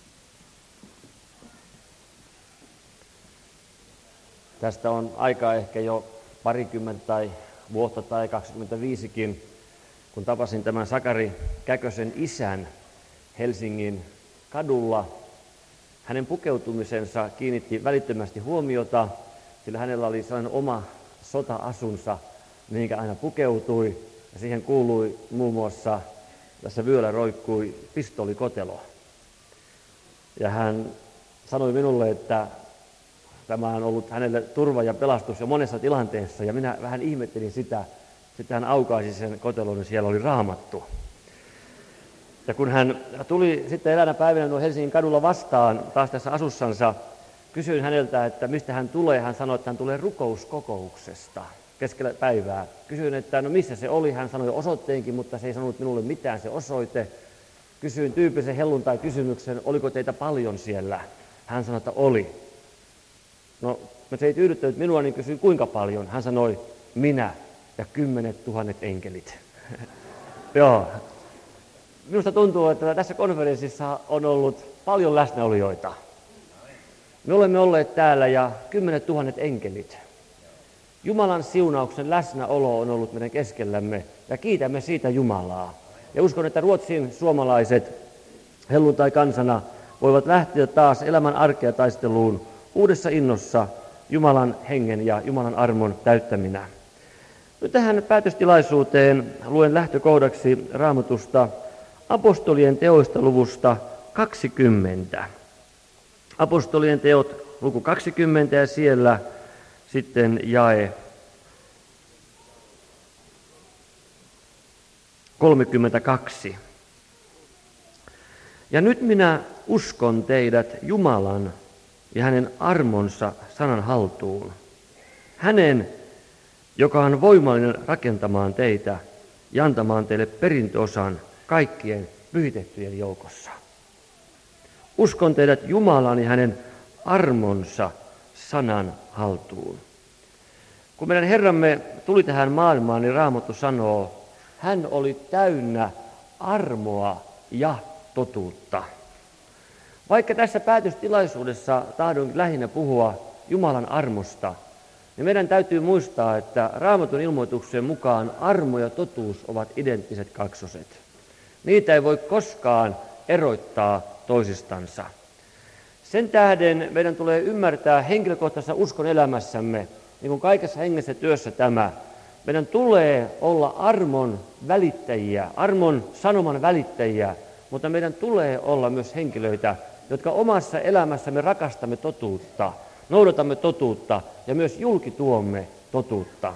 Tästä on aikaa ehkä jo parikymmentä tai vuotta tai kaksikymmentäviisikin, kun tapasin tämän Sakari Käkösen isän Helsingin kadulla. Hänen pukeutumisensa kiinnitti välittömästi huomiota, sillä hänellä oli sellainen oma sota-asunsa, mihinkä aina pukeutui. Ja siihen kuului muun muassa, tässä vyöllä roikkui pistoolikotelo. Ja hän sanoi minulle, että tämä on ollut hänelle turva ja pelastus jo monessa tilanteessa. Ja minä vähän ihmettelin sitä. Sitten hän aukaisi sen kotelon ja siellä oli Raamattu. Ja kun hän tuli sitten eräänä päivänä nuo Helsingin kadulla vastaan taas tässä asussansa, kysyin häneltä, että mistä hän tulee. Hän sanoi, että hän tulee rukouskokouksesta keskellä päivää. Kysyin, että no missä se oli. Hän sanoi osoitteenkin, mutta se ei sanonut minulle mitään se osoite. Kysyin tyyppisen helluntai-kysymyksen, oliko teitä paljon siellä. Hän sanoi, että oli. No, se ei tyydyttänyt minua, niin kysyin kuinka paljon. Hän sanoi, minä ja kymmenet tuhannet enkelit. Joo. Minusta tuntuu, että tässä konferenssissa on ollut paljon läsnäolijoita. Me olemme olleet täällä ja kymmenet tuhannet enkelit. Jumalan siunauksen läsnäolo on ollut meidän keskellämme ja kiitämme siitä Jumalaa. Ja uskon, että Ruotsin suomalaiset helluntai-kansana voivat lähteä taas elämän arkea taisteluun uudessa innossa Jumalan hengen ja Jumalan armon täyttäminä. Nyt tähän päätöstilaisuuteen luen lähtökohdaksi Raamatusta Apostolien teoista luvusta kaksikymmentä. Apostolien teot luku kaksikymmentä ja siellä sitten jae kolmekymmentäkaksi. Ja nyt minä uskon teidät Jumalan ja hänen armonsa sanan haltuun. Hänen, joka on voimallinen rakentamaan teitä ja antamaan teille perintöosan kaikkien pyhitettyjen joukossa. Uskon teidät Jumalan ja hänen armonsa sanan haltuun. Kun meidän Herramme tuli tähän maailmaan, niin Raamattu sanoo, hän oli täynnä armoa ja totuutta. Vaikka tässä päätöstilaisuudessa tahdon lähinnä puhua Jumalan armosta, niin meidän täytyy muistaa, että Raamatun ilmoituksen mukaan armo ja totuus ovat identtiset kaksoset. Niitä ei voi koskaan erottaa toisistansa. Sen tähden meidän tulee ymmärtää henkilökohtaisessa uskon elämässämme, niin kuin kaikessa hengessä työssä tämä, meidän tulee olla armon välittäjiä, armon sanoman välittäjiä, mutta meidän tulee olla myös henkilöitä, jotka omassa elämässämme rakastamme totuutta, noudatamme totuutta ja myös julkituomme totuutta.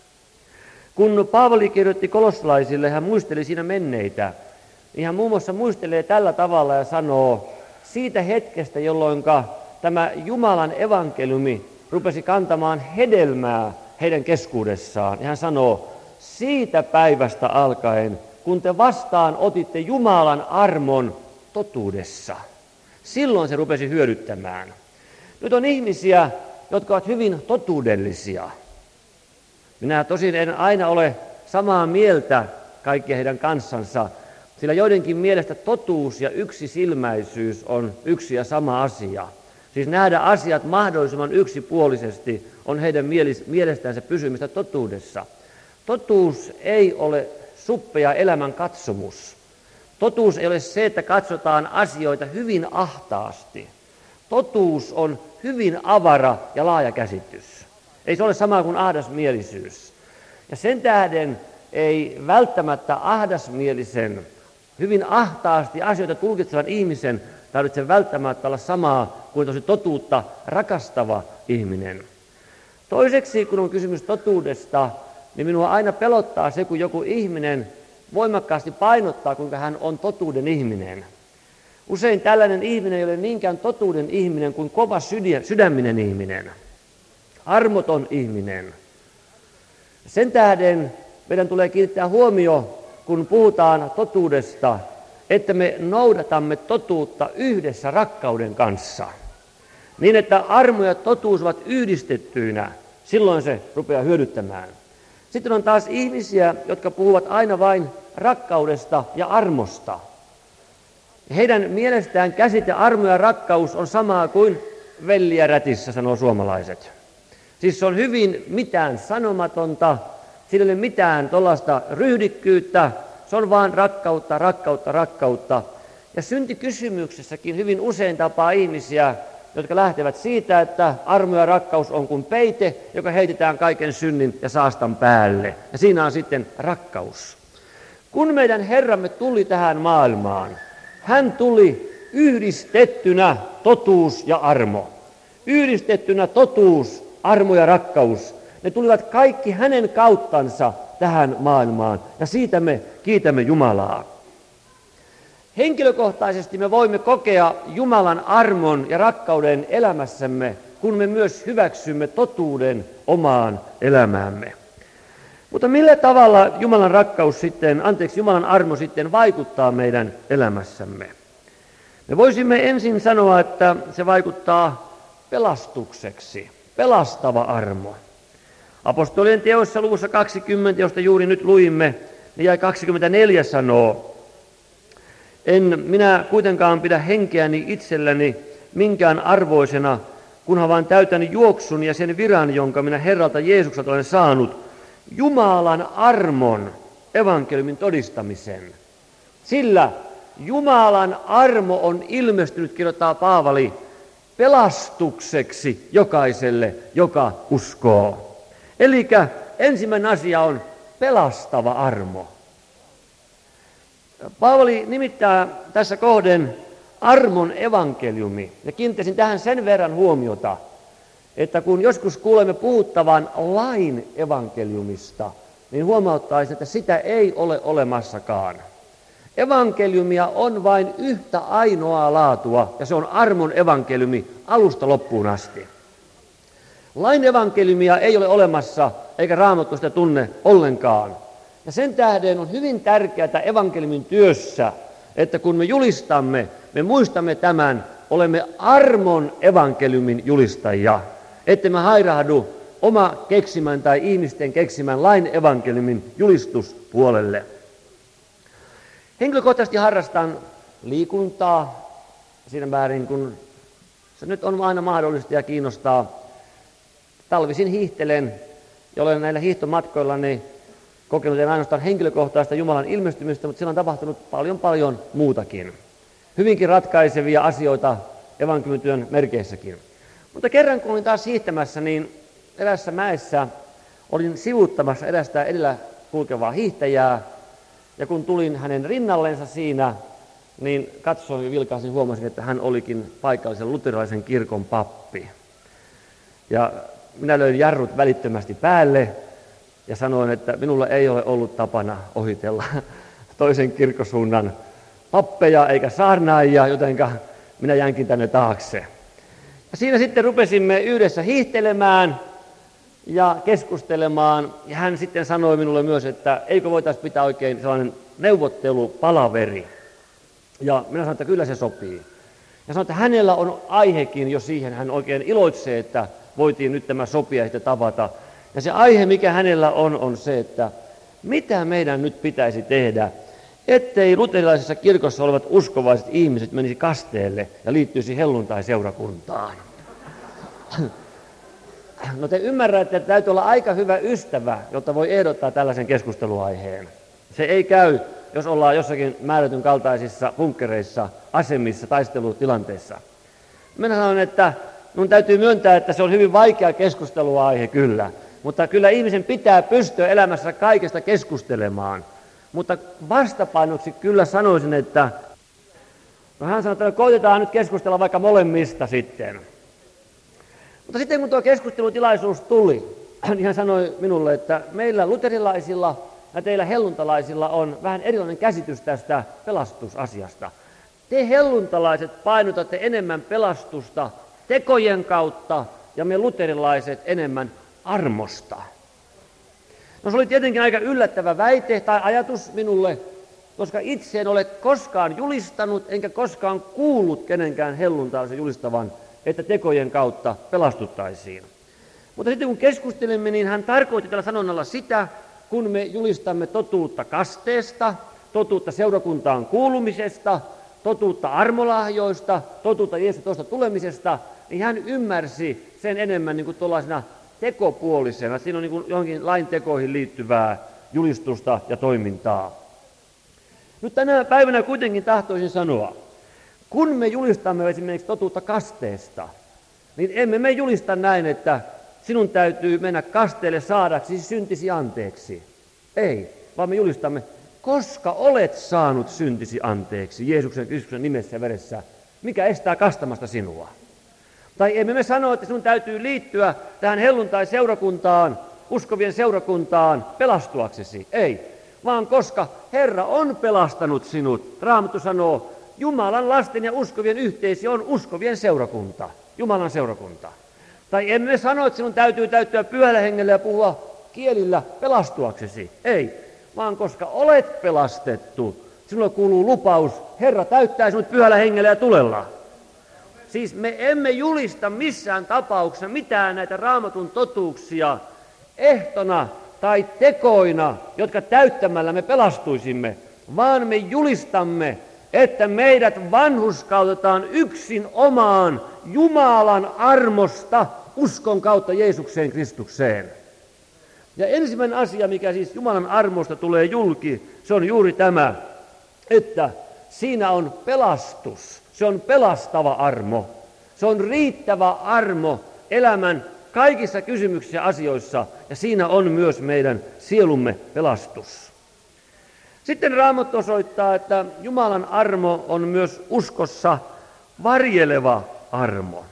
Kun Paavali kirjoitti kolossalaisille, hän muisteli siinä menneitä, niin hän muun muassa muistelee tällä tavalla ja sanoo, siitä hetkestä, jolloin tämä Jumalan evankeliumi rupesi kantamaan hedelmää heidän keskuudessaan. Ja hän sanoo, siitä päivästä alkaen, kun te vastaan otitte Jumalan armon totuudessa. Silloin se rupesi hyödyttämään. Nyt on ihmisiä, jotka ovat hyvin totuudellisia. Minä tosin en aina ole samaa mieltä kaikkia heidän kanssansa, sillä joidenkin mielestä totuus ja yksisilmäisyys on yksi ja sama asia. Siis nähdä asiat mahdollisimman yksipuolisesti on heidän mielestänsä pysymistä totuudessa. Totuus ei ole suppea elämän katsomus. Totuus ei ole se, että katsotaan asioita hyvin ahtaasti. Totuus on hyvin avara ja laaja käsitys. Ei se ole sama kuin ahdasmielisyys. Ja sen tähden ei välttämättä ahdasmielisen, hyvin ahtaasti asioita tulkitsevan ihmisen tarvitse välttämättä olla samaa kuin tosi totuutta rakastava ihminen. Toiseksi, kun on kysymys totuudesta, niin minua aina pelottaa se, kun joku ihminen voimakkaasti painottaa, kuinka hän on totuuden ihminen. Usein tällainen ihminen ei ole niinkään totuuden ihminen kuin kova sydäminen ihminen, armoton ihminen. Sen tähden meidän tulee kiinnittää huomio, kun puhutaan totuudesta, että me noudatamme totuutta yhdessä rakkauden kanssa. Niin, että armo ja totuus ovat yhdistettyinä, silloin se rupeaa hyödyttämään. Sitten on taas ihmisiä, jotka puhuvat aina vain rakkaudesta ja armosta. Heidän mielestään käsite armo ja rakkaus on samaa kuin velliä rätissä, sanoo suomalaiset. Siis se on hyvin mitään sanomatonta, sillä ei ole mitään tuollaista ryhdikkyyttä, se on vaan rakkautta, rakkautta, rakkautta. Ja syntikysymyksessäkin hyvin usein tapaa ihmisiä, jotka lähtevät siitä, että armo ja rakkaus on kuin peite, joka heitetään kaiken synnin ja saastan päälle. Ja siinä on sitten rakkaus. Kun meidän Herramme tuli tähän maailmaan, hän tuli yhdistettynä totuus ja armo. Yhdistettynä totuus, armo ja rakkaus. Ne tulivat kaikki hänen kauttansa tähän maailmaan. Ja siitä me kiitämme Jumalaa. Henkilökohtaisesti me voimme kokea Jumalan armon ja rakkauden elämässämme, kun me myös hyväksymme totuuden omaan elämäämme. Mutta millä tavalla Jumalan rakkaus sitten, anteeksi, Jumalan armo sitten vaikuttaa meidän elämässämme? Me voisimme ensin sanoa, että se vaikuttaa pelastukseksi, pelastava armo. Apostolien teoissa luvussa kaksikymmentä, josta juuri nyt luimme, niin jäi kaksikymmentäneljä sanoo, en minä kuitenkaan pidä henkeäni itselläni minkään arvoisena, kunhan vaan täytän juoksun ja sen viran, jonka minä Herralta Jeesukselta olen saanut, Jumalan armon evankeliumin todistamisen. Sillä Jumalan armo on ilmestynyt, kirjoittaa Paavali, pelastukseksi jokaiselle, joka uskoo. Eli ensimmäinen asia on pelastava armo. Paavali nimittää tässä kohden armon evankeliumi, ja kiinnittäisin tähän sen verran huomiota, että kun joskus kuulemme puhuttavan lain evankeliumista, niin huomauttaisin, että sitä ei ole olemassakaan. Evankeliumia on vain yhtä ainoaa laatua, ja se on armon evankeliumi alusta loppuun asti. Lain evankeliumia ei ole olemassa, eikä Raamattu sitä tunne ollenkaan. Ja sen tähden on hyvin tärkeää evankeliumin työssä, että kun me julistamme, me muistamme tämän, olemme armon evankeliumin julistajia, että me hairahdu oma keksimän tai ihmisten keksimän lain evankeliumin julistuspuolelle. Henkilökohtaisesti harrastan liikuntaa siinä määrin, kun se nyt on aina mahdollista ja kiinnostaa. Talvisin hiihtelen ja olen näillä hiihtomatkoillani kokenut en ainoastaan henkilökohtaista Jumalan ilmestymistä, mutta siellä on tapahtunut paljon paljon muutakin. Hyvinkin ratkaisevia asioita evankeliumityön merkeissäkin. Mutta kerran kun olin taas hiihtämässä, niin erässä mäessä olin sivuuttamassa erästä edellä kulkevaa hiihtäjää. Ja kun tulin hänen rinnallensa siinä, niin katsoin ja vilkaisin, huomasin, että hän olikin paikallisen luterilaisen kirkon pappi. Ja minä löin jarrut välittömästi päälle ja sanoin, että minulla ei ole ollut tapana ohitella toisen kirkkosuunnan pappeja eikä saarnaajia, jotenka minä jäänkin tänne taakse. Ja siinä sitten rupesimme yhdessä hiihtelemään ja keskustelemaan, ja hän sitten sanoi minulle myös, että eikö voitaisiin pitää oikein sellainen neuvottelupalaveri. Ja minä sanoin, että kyllä se sopii. Ja sanoin, että hänellä on aihekin jo siihen, hän oikein iloitsee, että voitiin nyt tämä sopia ja tavata. Ja se aihe, mikä hänellä on, on se, että mitä meidän nyt pitäisi tehdä, ettei luterilaisessa kirkossa olevat uskovaiset ihmiset menisi kasteelle ja liittyisi helluntai-seurakuntaan. No te ymmärrätte, että täytyy olla aika hyvä ystävä, jotta voi ehdottaa tällaisen keskusteluaiheen. Se ei käy, jos ollaan jossakin määrätyn kaltaisissa bunkkereissa, asemissa, taistelutilanteissa. Minä sanon, että minun täytyy myöntää, että se on hyvin vaikea keskusteluaihe kyllä. Mutta kyllä ihmisen pitää pystyä elämässä kaikesta keskustelemaan. Mutta vastapainoksi kyllä sanoisin, että no hän sanoi, että koitetaan nyt keskustella vaikka molemmista sitten. Mutta sitten kun tuo keskustelutilaisuus tuli, niin hän sanoi minulle, että meillä luterilaisilla ja teillä helluntalaisilla on vähän erilainen käsitys tästä pelastusasiasta. Te helluntalaiset painotatte enemmän pelastusta tekojen kautta ja me luterilaiset enemmän armosta. No se oli tietenkin aika yllättävä väite tai ajatus minulle, koska itse en ole koskaan julistanut enkä koskaan kuullut kenenkään helluntalaisen julistavan, että tekojen kautta pelastuttaisiin. Mutta sitten kun keskustelimme, niin hän tarkoitti tällä sanonnalla sitä, kun me julistamme totuutta kasteesta, totuutta seurakuntaan kuulumisesta, totuutta armolahjoista, totuutta Jeesuksen toista tulemisesta, niin hän ymmärsi sen enemmän niin kuin tuollaisena tekopuolisena. Siinä on niin kuin johonkin lain tekoihin liittyvää julistusta ja toimintaa. Nyt tänä päivänä kuitenkin tahtoisin sanoa, kun me julistamme esimerkiksi totuutta kasteesta, niin emme me julista näin, että sinun täytyy mennä kasteelle saadaksi syntisi anteeksi. Ei, vaan me julistamme, koska olet saanut syntisi anteeksi Jeesuksen Kristuksen nimessä ja veressä, mikä estää kastamasta sinua. Tai emme me sano, että sinun täytyy liittyä tähän helluntai-seurakuntaan, uskovien seurakuntaan pelastuaksesi. Ei, vaan koska Herra on pelastanut sinut. Raamattu sanoo, Jumalan lasten ja uskovien yhteisö on uskovien seurakunta, Jumalan seurakunta. Tai emme me sano, että sinun täytyy täyttyä pyhällä hengellä ja puhua kielillä pelastuaksesi. Ei, vaan koska olet pelastettu, sinulle kuuluu lupaus, Herra täyttää sinut pyhällä hengellä ja tulella. Siis me emme julista missään tapauksessa mitään näitä Raamatun totuuksia ehtona tai tekoina, jotka täyttämällä me pelastuisimme, vaan me julistamme, että meidät vanhurskautetaan yksin omaan Jumalan armosta uskon kautta Jeesukseen Kristukseen. Ja ensimmäinen asia, mikä siis Jumalan armosta tulee julki, se on juuri tämä, että siinä on pelastus. Se on pelastava armo. Se on riittävä armo elämän kaikissa kysymyksissä ja asioissa, ja siinä on myös meidän sielumme pelastus. Sitten Raamattu osoittaa, että Jumalan armo on myös uskossa varjeleva armo.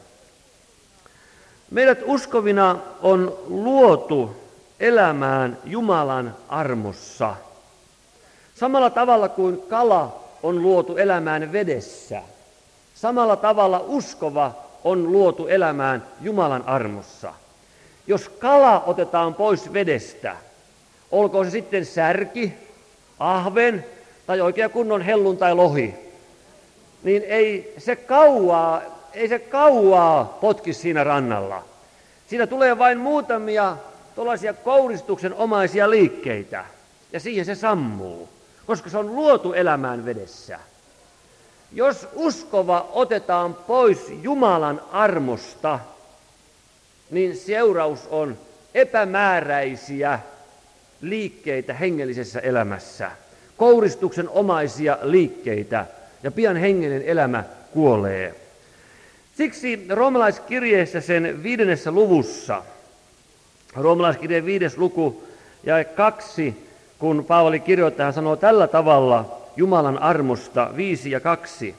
Meidät uskovina on luotu elämään Jumalan armossa. Samalla tavalla kuin kala on luotu elämään vedessä. Samalla tavalla uskova on luotu elämään Jumalan armossa. Jos kala otetaan pois vedestä, olkoon se sitten särki, ahven tai oikea kunnon hellun tai lohi, niin ei se kauaa, ei se kauaa potki siinä rannalla. Siinä tulee vain muutamia tuollaisia kouristuksen omaisia liikkeitä ja siihen se sammuu, koska se on luotu elämään vedessä. Jos uskova otetaan pois Jumalan armosta, niin seuraus on epämääräisiä liikkeitä hengellisessä elämässä, kouristuksen omaisia liikkeitä, ja pian hengellinen elämä kuolee. Siksi roomalaiskirjeessä sen viidennessä luvussa, roomalaiskirjeen viides luku ja kaksi, kun Paavali kirjoittaa, hän sanoo tällä tavalla Jumalan armosta viisi ja kaksi.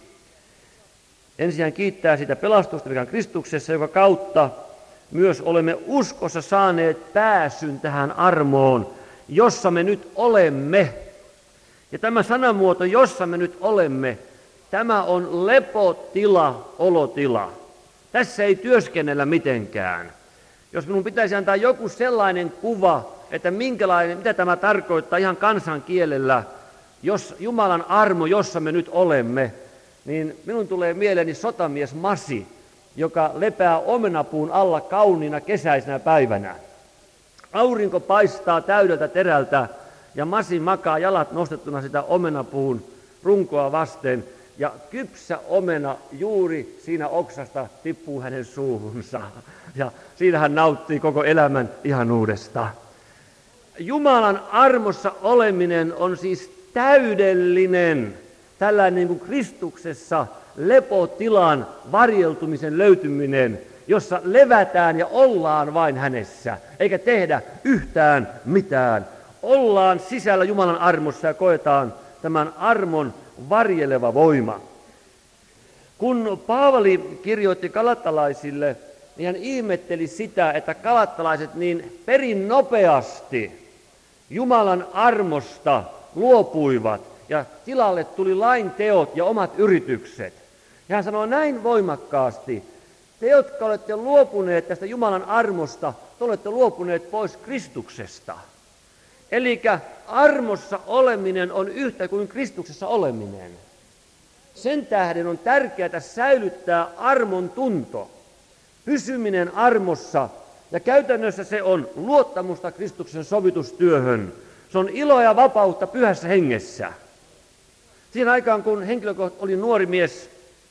Ensin hän kiittää sitä pelastusta, mikä on Kristuksessa, joka kautta myös olemme uskossa saaneet pääsyn tähän armoon, jossa me nyt olemme. Ja tämä sanamuoto, jossa me nyt olemme, tämä on lepotila, olotila. Tässä ei työskennellä mitenkään. Jos minun pitäisi antaa joku sellainen kuva, että minkälainen, mitä tämä tarkoittaa ihan kansankielellä, jos Jumalan armo, jossa me nyt olemme, niin minun tulee mieleeni sotamies Masi, joka lepää omenapuun alla kauniina kesäisenä päivänä. Aurinko paistaa täydeltä terältä ja Masi makaa jalat nostettuna sitä omenapuun runkoa vasten ja kypsä omena juuri siinä oksasta tippuu hänen suuhunsa. Ja siinä hän nauttii koko elämän ihanuudesta. Jumalan armossa oleminen on siis täydellinen, tällainen niin kuin Kristuksessa lepotilan varjeltumisen löytyminen, jossa levätään ja ollaan vain hänessä, eikä tehdä yhtään mitään. Ollaan sisällä Jumalan armossa ja koetaan tämän armon varjeleva voima. Kun Paavali kirjoitti galattalaisille, niin hän ihmetteli sitä, että galattalaiset niin perin nopeasti Jumalan armosta luopuivat ja tilalle tuli lain teot ja omat yritykset. Ja hän sanoi näin voimakkaasti, te jotka olette luopuneet tästä Jumalan armosta, te olette luopuneet pois Kristuksesta. Eli armossa oleminen on yhtä kuin Kristuksessa oleminen. Sen tähden on tärkeää säilyttää armon tunto, pysyminen armossa, ja käytännössä se on luottamusta Kristuksen sovitustyöhön. Se on iloa ja vapautta pyhässä hengessä. Siinä aikaan, kun henkilökohtaisesti oli nuori mies,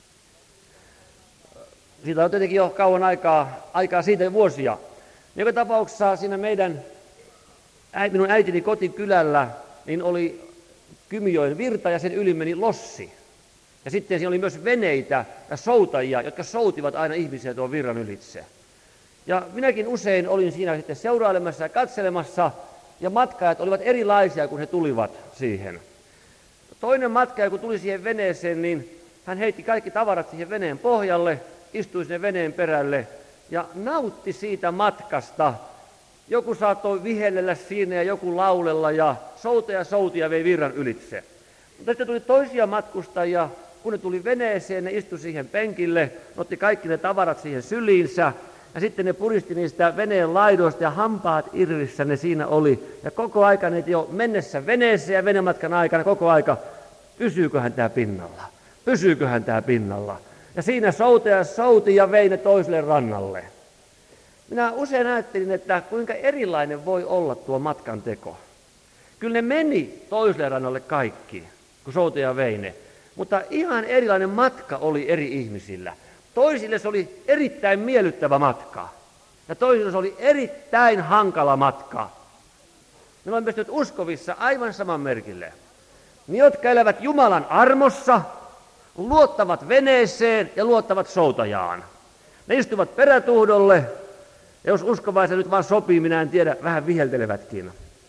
siitä on tietenkin jo kauan aikaa, aikaa siitä vuosia. Joka tapauksessa siinä meidän, minun äitini kotikylällä, niin oli Kymijoen virta ja sen yli meni lossi. Ja sitten siinä oli myös veneitä ja soutajia, jotka soutivat aina ihmisiä tuon virran ylitse. Ja minäkin usein olin siinä sitten seurailemassa ja katselemassa, ja matkaajat olivat erilaisia, kun he tulivat siihen. Toinen matkaaja, kun tuli siihen veneeseen, niin hän heitti kaikki tavarat siihen veneen pohjalle, istui sinne veneen perälle ja nautti siitä matkasta. Joku saattoi vihellellä siinä ja joku laulella ja soutaja souti ja vei virran ylitse. Mutta sitten tuli toisia matkustajia, kun ne tuli veneeseen, ne istui siihen penkille, otti kaikki ne tavarat siihen syliinsä ja sitten ne puristi niistä veneen laidoista ja hampaat irvissä ne siinä oli. Ja koko aika ne jo mennessä veneeseen ja venematkan aikana koko aika, pysyyköhän tämä pinnalla, pysyyköhän tämä pinnalla. Ja siinä soutaja souti ja vei ne toiselle rannalle. Minä usein ajattelin, että kuinka erilainen voi olla tuo matkan teko. Kyllä ne meni toiselle rannalle kaikki, kun soutaja vei ne. Mutta ihan erilainen matka oli eri ihmisillä. Toisille se oli erittäin miellyttävä matka. Ja toisille se oli erittäin hankala matka. Ne on pystynyt uskovissa aivan saman merkille. Ne, jotka elävät Jumalan armossa, luottavat veneeseen ja luottavat soutajaan. Ne istuvat perätuhdolle, ja jos uskovaisia nyt vaan sopii, minä en tiedä, vähän viheltelevätkin.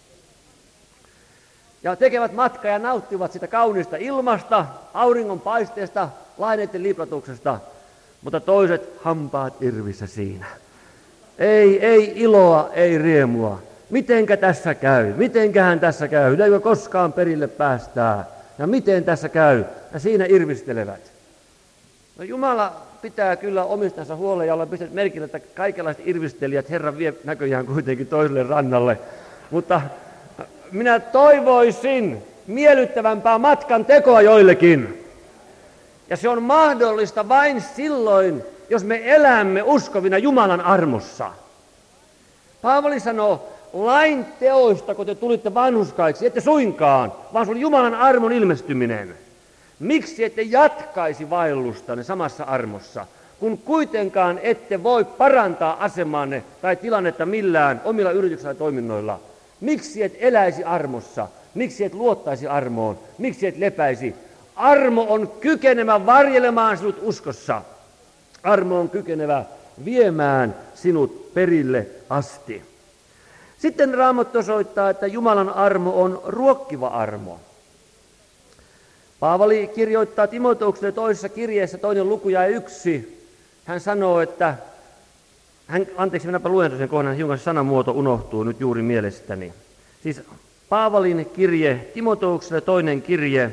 Ja tekevät matkaa ja nauttivat sitä kaunista ilmasta, auringon paisteesta, laineiden liplatuksesta, mutta toiset hampaat irvissä siinä. Ei, ei iloa, ei riemua. Mitenkä tässä käy? Mitenkähän tässä käy? Eikö koskaan perille päästää? Ja miten tässä käy? Ja siinä irvistelevät. No Jumala pitää kyllä omistansa huolen ja ollaan pistänyt merkille, että kaikenlaiset irvistelijät Herran vie näköjään kuitenkin toiselle rannalle. Mutta minä toivoisin miellyttävämpää matkan tekoa joillekin. Ja se on mahdollista vain silloin, jos me elämme uskovina Jumalan armossa. Paavali sanoo, lain teoista, kun te tulitte vanhurskaiksi, ette suinkaan, vaan se oli Jumalan armon ilmestyminen. Miksi ette jatkaisi vaellustanne samassa armossa, kun kuitenkaan ette voi parantaa asemaanne tai tilannetta millään omilla yrityksillä ja toiminnoilla? Miksi et eläisi armossa? Miksi et luottaisi armoon? Miksi et lepäisi? Armo on kykenevä varjelemaan sinut uskossa. Armo on kykenevä viemään sinut perille asti. Sitten Raamattu osoittaa, että Jumalan armo on ruokkiva armo. Paavali kirjoittaa Timoteukselle toisessa kirjeessä, toinen luku ja yksi. Hän sanoo, että, hän, anteeksi minäpä luen sen kohdan, hiukan sanamuoto unohtuu nyt juuri mielestäni. Siis Paavalin kirje, Timoteukselle toinen kirje,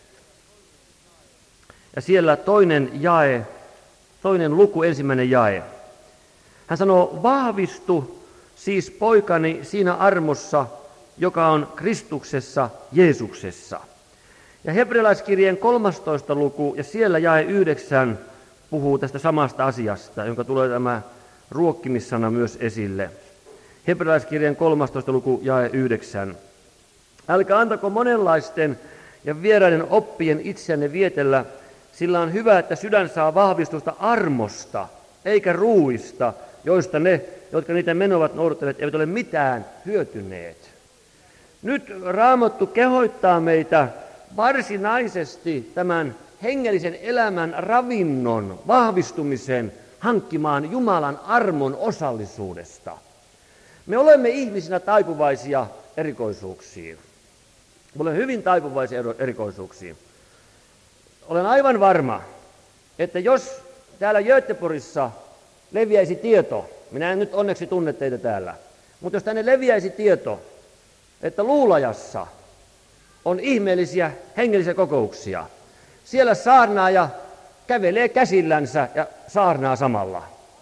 ja siellä toinen jae, toinen luku, ensimmäinen jae. Hän sanoo, vahvistu siis poikani siinä armossa, joka on Kristuksessa, Jeesuksessa. Ja hebrealaiskirjeen kolmastoista luku, ja siellä jae yhdeksän puhuu tästä samasta asiasta, jonka tulee tämä ruokkimissana myös esille. Hebrealaiskirjeen kolmastoista luku, jae yhdeksän. Älkää antako monenlaisten ja vieraiden oppien itseänne vietellä, sillä on hyvä, että sydän saa vahvistusta armosta, eikä ruuista, joista ne, jotka niitä menovat noudattaneet, eivät ole mitään hyötyneet. Nyt Raamattu kehottaa meitä varsinaisesti tämän hengellisen elämän ravinnon, vahvistumisen hankkimaan Jumalan armon osallisuudesta. Me olemme ihmisinä taipuvaisia erikoisuuksiin. Me olemme hyvin taipuvaisia erikoisuuksiin. Olen aivan varma, että jos täällä Göteborgissa leviäisi tieto, minä en nyt onneksi tunne teitä täällä, mutta jos tänne leviäisi tieto, että Luulajassa on ihmeellisiä hengellisiä kokouksia, siellä saarnaaja kävelee käsillänsä ja saarnaa samalla.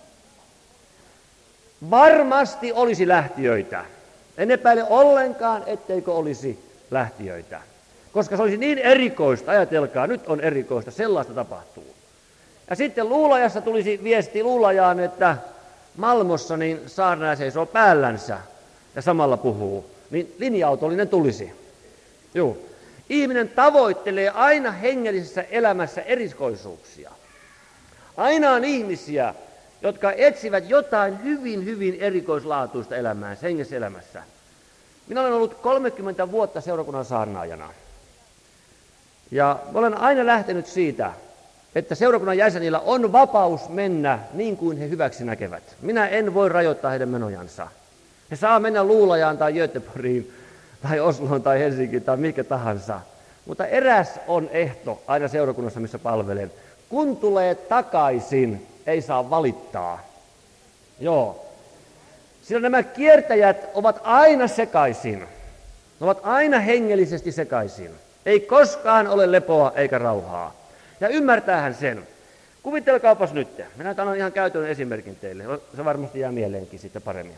Varmasti olisi lähtiöitä. En epäile ollenkaan, etteikö olisi lähtiöitä. Koska se olisi niin erikoista, ajatelkaa, nyt on erikoista, sellaista tapahtuu. Ja sitten Luulajassa tulisi viesti Luulajaan, että Malmossa niin saarnaaja seisoo päällänsä ja samalla puhuu. Niin linja-autollinen tulisi. Joo. Ihminen tavoittelee aina hengellisessä elämässä erikoisuuksia. Aina on ihmisiä, jotka etsivät jotain hyvin, hyvin erikoislaatuista elämäänsä, hengellisessä elämässä. Minä olen ollut kolmekymmentä vuotta seurakunnan saarnaajana. Ja olen aina lähtenyt siitä, että seurakunnan jäsenillä on vapaus mennä niin kuin he hyväksi näkevät. Minä en voi rajoittaa heidän menojansa. He saa mennä Luulajaan tai Göteborgiin tai Osloon tai Helsinkiin tai mikä tahansa. Mutta eräs on ehto aina seurakunnassa, missä palvelen. Kun tulee takaisin, ei saa valittaa. Joo. Sillä nämä kiertäjät ovat aina sekaisin. Ne ovat aina hengellisesti sekaisin. Ei koskaan ole lepoa eikä rauhaa. Ja ymmärtäähän sen. Kuvitelkaapas nyt. Minä annan ihan käytännön esimerkin teille. Se varmasti jää mieleenkin sitten paremmin.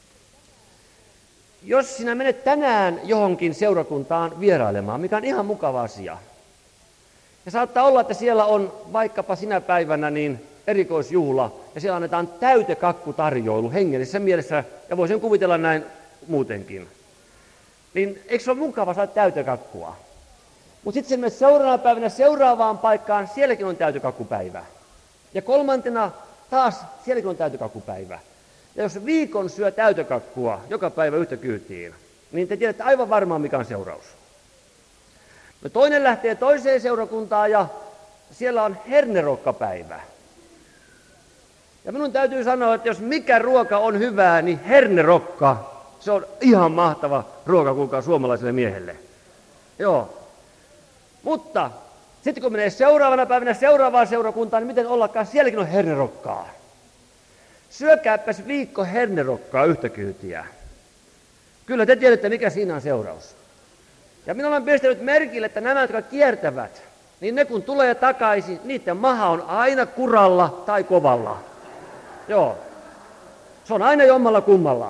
Jos sinä menet tänään johonkin seurakuntaan vierailemaan, mikä on ihan mukava asia. Ja saattaa olla, että siellä on vaikkapa sinä päivänä niin erikoisjuhla, ja siellä annetaan täytekakkutarjoilu hengellisessä mielessä, ja voisin kuvitella näin muutenkin. Niin eikö se ole mukava saada täytekakkua? Mutta sitten se menet seuraavana päivänä seuraavaan paikkaan, sielläkin on täytekakkupäivä. Ja kolmantena taas sielläkin on täytekakkupäivä. Ja jos viikon syö täytekakkua joka päivä yhtä kyytiin, niin te tiedätte aivan varmaan mikä on seuraus. No toinen lähtee toiseen seurakuntaan ja siellä on hernerokkapäivä. Ja minun täytyy sanoa, että jos mikä ruoka on hyvää, niin hernerokka, se on ihan mahtava ruoka kuulkaa suomalaiselle miehelle. Joo. Mutta sitten kun menee seuraavana päivänä seuraavaan seurakuntaan, niin miten ollakaan, sielläkin on hernerokkaa. Syökääpäs viikko hernerokkaa yhtä kyytiä. Kyllä te tiedätte, mikä siinä on seuraus. Ja minä olen pistänyt merkille, että nämä, jotka kiertävät, niin ne kun tulee takaisin, niiden maha on aina kuralla tai kovalla. Joo. Se on aina jommalla kummalla.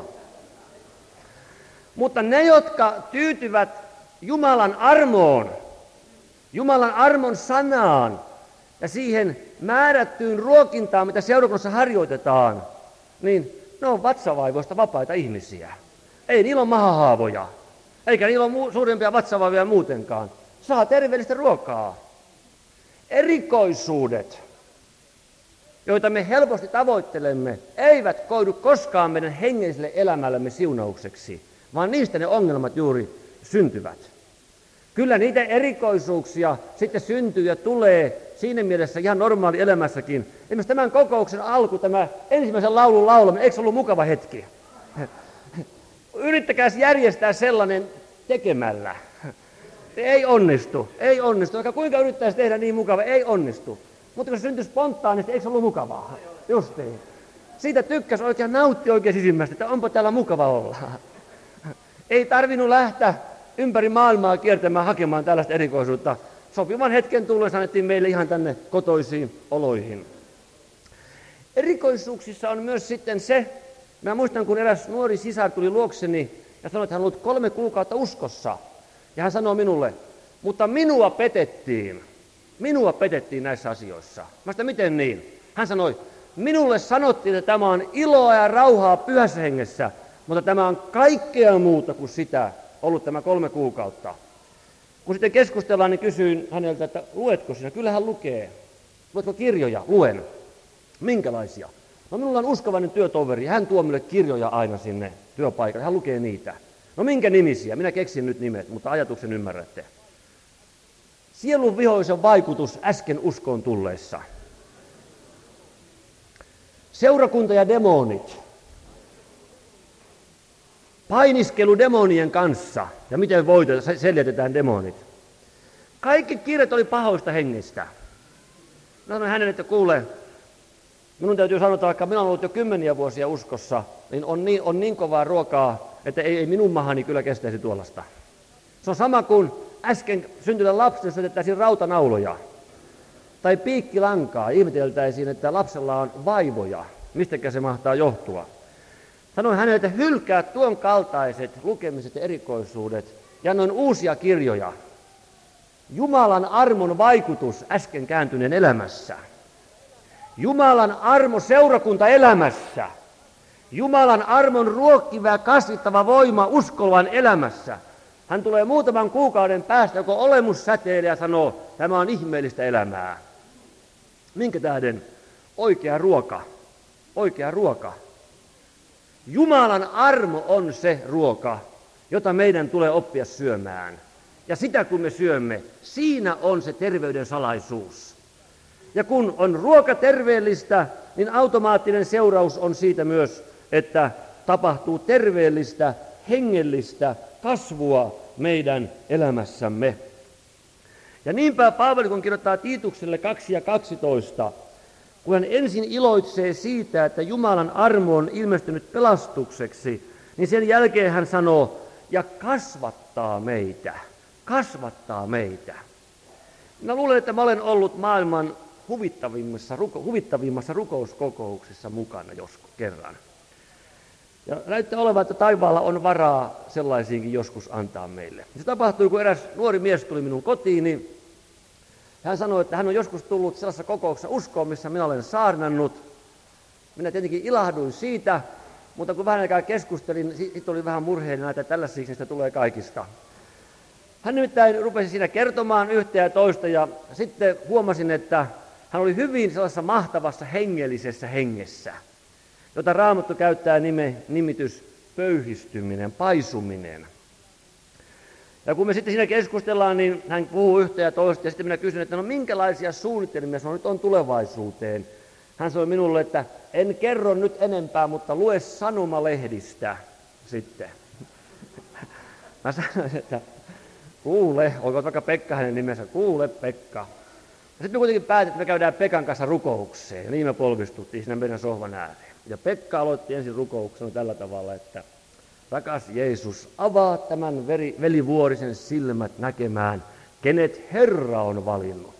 Mutta ne, jotka tyytyvät Jumalan armoon, Jumalan armon sanaan ja siihen määrättyyn ruokintaan, mitä seurakunnassa harjoitetaan, niin ne on vatsavaivoista vapaita ihmisiä. Ei niillä ole mahahaavoja, eikä niillä ole suurempia vatsavaivoja muutenkaan. Saa terveellistä ruokaa. Erikoisuudet, joita me helposti tavoittelemme, eivät koidu koskaan meidän hengelliselle elämällemme siunaukseksi, vaan niistä ne ongelmat juuri syntyvät. Kyllä niitä erikoisuuksia sitten syntyy ja tulee siinä mielessä ihan normaali elämässäkin. Esimerkiksi tämän kokouksen alku, tämä ensimmäisen laulun laulaminen, eikö se ollut mukava hetki? Yrittäkää järjestää sellainen tekemällä. Ei onnistu, ei onnistu. Vaikka kuinka yrittäisi tehdä niin mukava, ei onnistu. Mutta kun se syntyi spontaanisti, eikö se ollut mukavaa? Justiin. Siitä tykkäsi oikein, nautti oikein sisimmästä, että onpa täällä mukava olla. Ei tarvinnut lähteä ympäri maailmaa kiertämään hakemaan tällaista erikoisuutta. Sopivan hetken tullen annettiin meille ihan tänne kotoisiin oloihin. Erikoisuuksissa on myös sitten se, mä muistan kun eräs nuori sisar tuli luokseni ja sanoi, että hän on ollut kolme kuukautta uskossa. Ja hän sanoi minulle, mutta minua petettiin. Minua petettiin näissä asioissa. Mä sitä miten niin? Hän sanoi, minulle sanottiin, että tämä on iloa ja rauhaa pyhässä hengessä, mutta tämä on kaikkea muuta kuin sitä ollut tämä kolme kuukautta. Kun sitten keskustellaan, niin kysyin häneltä, että luetko sinä? Kyllä hän lukee. Luetko kirjoja? Luen. Minkälaisia? No minulla on uskovainen työtoveri. Hän tuo minulle kirjoja aina sinne työpaikalle. Hän lukee niitä. No minkä nimisiä? Minä keksin nyt nimet, mutta ajatuksen ymmärrätte. Sielun vihollisen vaikutus äsken uskoon tulleessa. Seurakunta ja demonit. Painiskelu demonien kanssa. Ja miten voitetaan, selvitetään demonit. Kaikki kirjat oli pahoista hengistä. Mä sanoin hänelle, että kuule, minun täytyy sanoa, että vaikka minä olen ollut jo kymmeniä vuosia uskossa, niin on niin, on niin kovaa ruokaa, että ei, ei minun mahani kyllä kestäisi tuollaista. Se on sama kuin äsken syntyneelle lapselle syötettäisiin rautanauloja. Tai piikkilankaa, ihmeteltäisiin, että lapsella on vaivoja. Mistäkä se mahtaa johtua? Sanoin hänelle, että hylkää tuon kaltaiset lukemiset ja erikoisuudet ja annoin uusia kirjoja. Jumalan armon vaikutus äsken kääntyneen elämässä. Jumalan armo seurakunta elämässä. Jumalan armon ruokkiva ja kasvittava voima uskovan elämässä. Hän tulee muutaman kuukauden päästä, joko olemus säteilee ja sanoo, tämä on ihmeellistä elämää. Minkä tähden? Oikea ruoka. Oikea ruoka. Jumalan armo on se ruoka, jota meidän tulee oppia syömään. Ja sitä kun me syömme, siinä on se terveyden salaisuus. Ja kun on ruoka terveellistä, niin automaattinen seuraus on siitä myös, että tapahtuu terveellistä, hengellistä kasvua meidän elämässämme. Ja niinpä Paavali, kun kirjoittaa Tiitukselle kaksi ja kaksitoista, kun hän ensin iloitsee siitä, että Jumalan armo on ilmestynyt pelastukseksi, niin sen jälkeen hän sanoo, ja kasvattaa meitä, kasvattaa meitä. Minä luulen, että mä olen ollut maailman huvittavimmassa, ruko, huvittavimmassa rukouskokouksessa mukana joskus kerran. Ja näyttää olevan, että taivaalla on varaa sellaisiinkin joskus antaa meille. Se tapahtui, kun eräs nuori mies tuli minun kotiini. Hän sanoi, että hän on joskus tullut sellaisessa kokouksessa uskoon, missä minä olen saarnannut. Minä tietenkin ilahduin siitä, mutta kun vähän aikaa keskustelin, sitten oli vähän murheellinen, että tällaisiksi niistä tulee kaikista. Hän nimittäin rupesi siinä kertomaan yhtä ja toista, ja sitten huomasin, että hän oli hyvin sellaisessa mahtavassa hengellisessä hengessä, jota Raamattu käyttää nime, nimitys pöyhistyminen, paisuminen. Ja kun me sitten siinä keskustellaan, niin hän puhuu yhtä ja toista, ja sitten minä kysyn, että no minkälaisia suunnitelmia sinulla nyt on tulevaisuuteen. Hän sanoi minulle, että en kerro nyt enempää, mutta lue sanomalehdistä sitten. Mä sanoin, että kuule, olkoon vaikka Pekka hänen nimensä, kuule Pekka. Ja sitten me kuitenkin päätettiin, että me käydään Pekan kanssa rukoukseen, ja niin me polvistuttiin siinä meidän sohvan ääreen. Ja Pekka aloitti ensin rukouksen tällä tavalla, että rakas Jeesus, avaa tämän veri, velivuorisen silmät näkemään, kenet Herra on valinnut.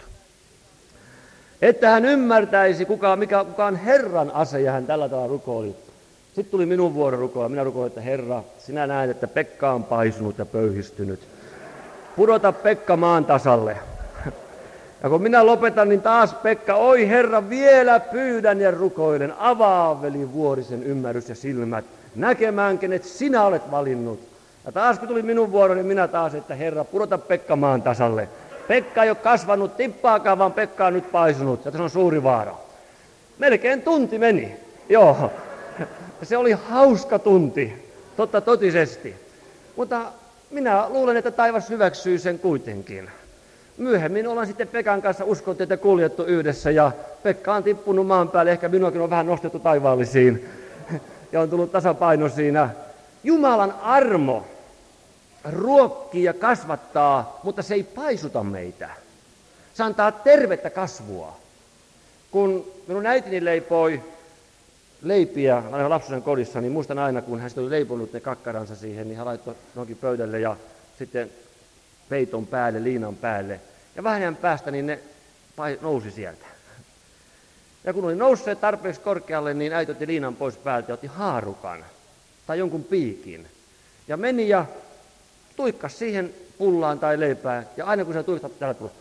Että hän ymmärtäisi, kuka, mikä, kuka on Herran ase, ja hän tällä tavalla rukoili. Sitten tuli minun vuoro rukoilla. Minä rukoilin, että Herra, sinä näet, että Pekka on paisunut ja pöyhistynyt. Pudota Pekka maan tasalle. Ja kun minä lopetan, niin taas Pekka, oi Herra, vielä pyydän ja rukoilen, avaa veli Vuorisen ymmärrys ja silmät, näkemään, kenet sinä olet valinnut. Ja taas kun tuli minun vuoroni, niin minä taas, että Herra, pudota Pekka maan tasalle. Pekka ei ole kasvanut tippaakaan, vaan Pekka on nyt paisunut, ja se on suuri vaara. Melkein tunti meni, joo. Se oli hauska tunti, totta totisesti. Mutta minä luulen, että taivas hyväksyy sen kuitenkin. Myöhemmin ollaan sitten Pekan kanssa uskontietä kuljettu yhdessä, ja Pekka on tippunut maan päälle, ehkä minuakin on vähän nostettu taivaallisiin, ja on tullut tasapaino siinä. Jumalan armo ruokkii ja kasvattaa, mutta se ei paisuta meitä. Se antaa tervettä kasvua. Kun minun äitini leipoi leipiä aina lapsuuden kodissa, niin muistan aina, kun hän oli leiponut ne kakkaransa siihen, niin hän laittoi johonkin pöydälle ja sitten peiton päälle, liinan päälle. Ja vähän ajan päästä niin ne nousi sieltä. Ja kun oli nousseet tarpeeksi korkealle, niin äiti otti liinan pois päältä ja otti haarukan tai jonkun piikin. Ja meni ja tuikkasi siihen pullaan tai leipään. Ja aina kun se tuikkasi, täällä tuli.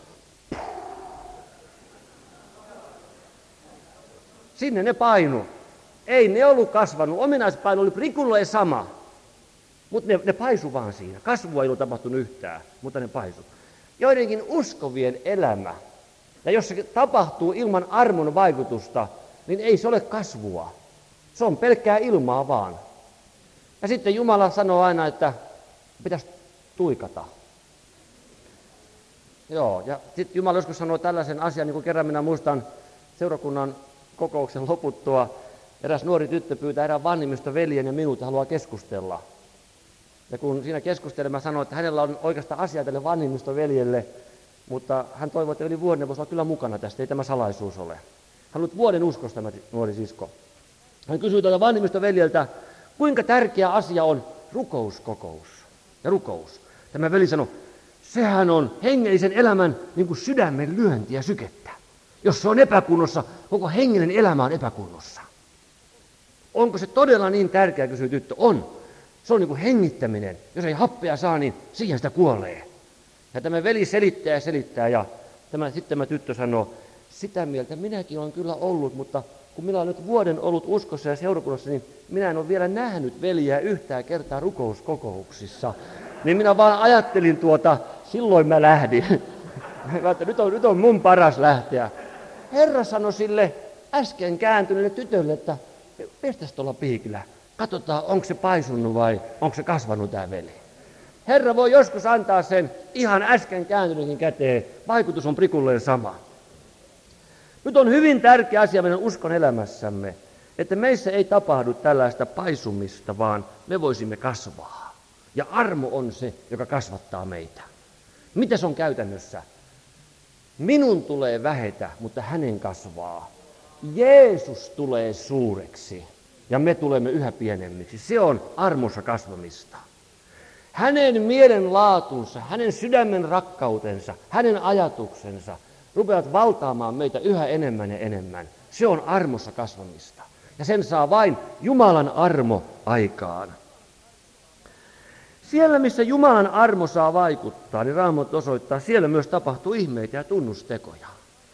Sinne ne painu. Ei ne ollut kasvanut. Ominaispaino oli prikulleen sama. Mutta ne, ne paisu vaan siinä. Kasvua ei ollut tapahtunut yhtään, mutta ne paisu. Joidenkin uskovien elämä, ja jos se tapahtuu ilman armon vaikutusta, niin ei se ole kasvua. Se on pelkkää ilmaa vaan. Ja sitten Jumala sanoo aina, että pitäisi tuikata. Joo, ja sitten Jumala joskus sanoo tällaisen asian, niin kuin kerran minä muistan seurakunnan kokouksen loputtua, eräs nuori tyttö pyytää erään vanhimmista veljen ja minut ja haluaa keskustella. Ja kun siinä keskustelemme, sanoin, että hänellä on oikeastaan asiaa tälle vanhimmista veljelle, mutta hän toivoi, että yli vuoden voisi olla kyllä mukana tästä, ei tämä salaisuus ole. Hän on vuoden uskossa tämä nuori sisko. Hän kysyi tältä vanhimmista veljeltä, kuinka tärkeä asia on rukouskokous ja rukous. Tämä veli sanoi, sehän on hengellisen elämän niin kuin sydämen lyöntiä sykettä. Jos se on epäkunnossa, koko hengellinen elämä on epäkunnossa. Onko se todella niin tärkeä, kysyi tyttö? On. Se on niin kuin hengittäminen. Jos ei happea saa, niin siihen sitä kuolee. Ja tämä veli selittää ja selittää ja tämä, sitten tämä tyttö sanoo, sitä mieltä minäkin olen kyllä ollut, mutta kun minä olen nyt vuoden ollut uskossa ja seurakunnassa, niin minä en ole vielä nähnyt veljeä yhtään kertaa rukouskokouksissa. Niin minä vaan ajattelin tuota, silloin mä lähdin. nyt, on, nyt on mun paras lähteä. Herra sanoi sille äsken kääntyneelle tytölle, että pestäs tuolla piikillä. Katsotaan, onko se paisunut vai onko se kasvanut tämä veli. Herra voi joskus antaa sen ihan äsken kääntyneiden käteen. Vaikutus on prikulleen sama. Nyt on hyvin tärkeä asia meidän uskon elämässämme, että meissä ei tapahdu tällaista paisumista, vaan me voisimme kasvaa. Ja armo on se, joka kasvattaa meitä. Mitä se on käytännössä? Minun tulee vähetä, mutta hänen kasvaa. Jeesus tulee suureksi ja me tulemme yhä pienemmiksi. Se on armossa kasvamista. Hänen mielenlaatunsa, hänen sydämen rakkautensa, hänen ajatuksensa rupeavat valtaamaan meitä yhä enemmän ja enemmän. Se on armossa kasvamista. Ja sen saa vain Jumalan armo aikaan. Siellä, missä Jumalan armo saa vaikuttaa, niin Raamattu osoittaa, siellä myös tapahtuu ihmeitä ja tunnustekoja.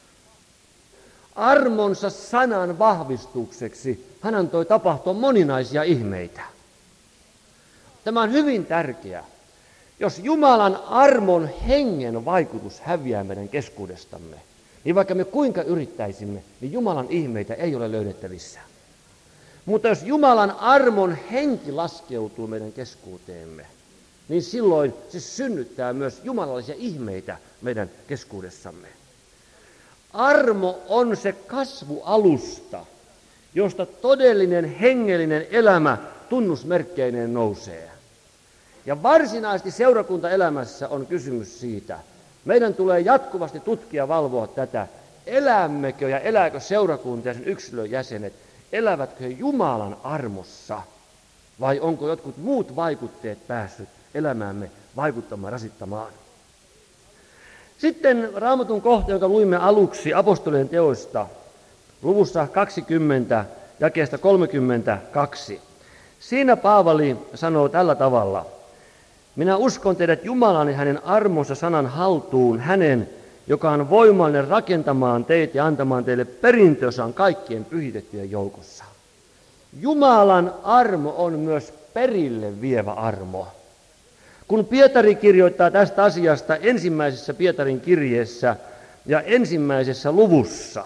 Armonsa sanan vahvistukseksi hän antoi tapahtua moninaisia ihmeitä. Tämä on hyvin tärkeää. Jos Jumalan armon hengen vaikutus häviää meidän keskuudestamme, niin vaikka me kuinka yrittäisimme, niin Jumalan ihmeitä ei ole löydettävissä. Mutta jos Jumalan armon henki laskeutuu meidän keskuuteemme, niin silloin se synnyttää myös jumalallisia ihmeitä meidän keskuudessamme. Armo on se kasvualusta, josta todellinen hengellinen elämä tunnusmerkkeineen nousee. Ja varsinaisesti seurakuntaelämässä on kysymys siitä. Meidän tulee jatkuvasti tutkia ja valvoa tätä. Elämmekö ja elääkö seurakunta ja sen yksilön jäsenet, elävätkö he Jumalan armossa vai onko jotkut muut vaikutteet päässyt elämäämme vaikuttamaan, rasittamaan. Sitten Raamatun kohta, jonka luimme aluksi apostolien teoista, luvussa kaksikymmentä, jakeesta kolmekymmentäkaksi. Siinä Paavali sanoo tällä tavalla, minä uskon teidät Jumalan ja hänen armonsa sanan haltuun, hänen, joka on voimallinen rakentamaan teitä ja antamaan teille perintöosan kaikkien pyhitettyjen joukossa. Jumalan armo on myös perille vievä armo. Kun Pietari kirjoittaa tästä asiasta ensimmäisessä Pietarin kirjeessä ja ensimmäisessä luvussa,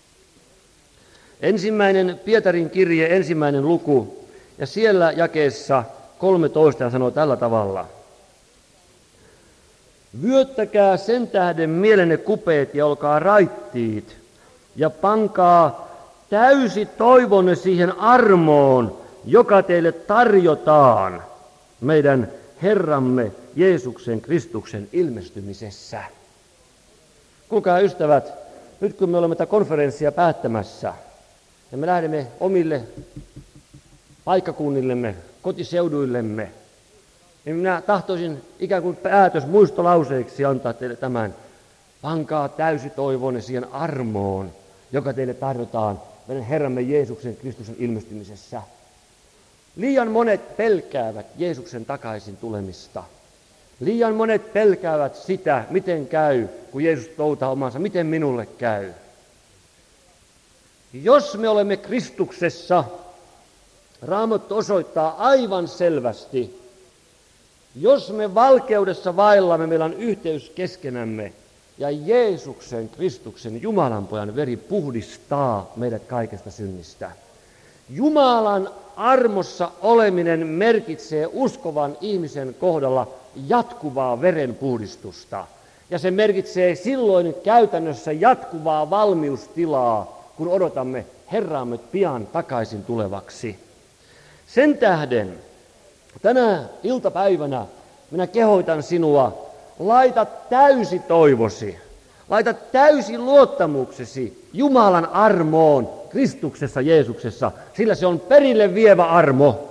ensimmäinen Pietarin kirje, ensimmäinen luku, ja siellä jakeessa kolmetoista hän sanoo tällä tavalla. Vyöttäkää sen tähden mielenne kupeet ja olkaa raittiit, ja pankaa täysi toivonne siihen armoon, joka teille tarjotaan meidän Herramme Jeesuksen Kristuksen ilmestymisessä. Kuulkaa ystävät, nyt kun me olemme tätä konferenssia päättämässä, ja me lähdemme omille paikkakunnillemme, kotiseuduillemme, niin minä tahtoisin ikään kuin päätös muistolauseeksi antaa teille tämän. Pankaa täysi toivonne siihen armoon, joka teille tarjotaan meidän Herramme Jeesuksen Kristuksen ilmestymisessä. Liian monet pelkäävät Jeesuksen takaisin tulemista. Liian monet pelkäävät sitä, miten käy, kun Jeesus toutaa omansa, miten minulle käy. Jos me olemme Kristuksessa, Raamattu osoittaa aivan selvästi, jos me valkeudessa vaellamme, meillä on yhteys keskenämme, ja Jeesuksen, Kristuksen, Jumalan pojan veri puhdistaa meidät kaikesta synnistä. Jumalan armossa oleminen merkitsee uskovan ihmisen kohdalla jatkuvaa verenpuhdistusta. Ja se merkitsee silloin käytännössä jatkuvaa valmiustilaa, kun odotamme Herraamme pian takaisin tulevaksi. Sen tähden tänä iltapäivänä minä kehoitan sinua, laita täysi toivosi, laita täysi luottamuksesi Jumalan armoon Kristuksessa Jeesuksessa, sillä se on perille vievä armo.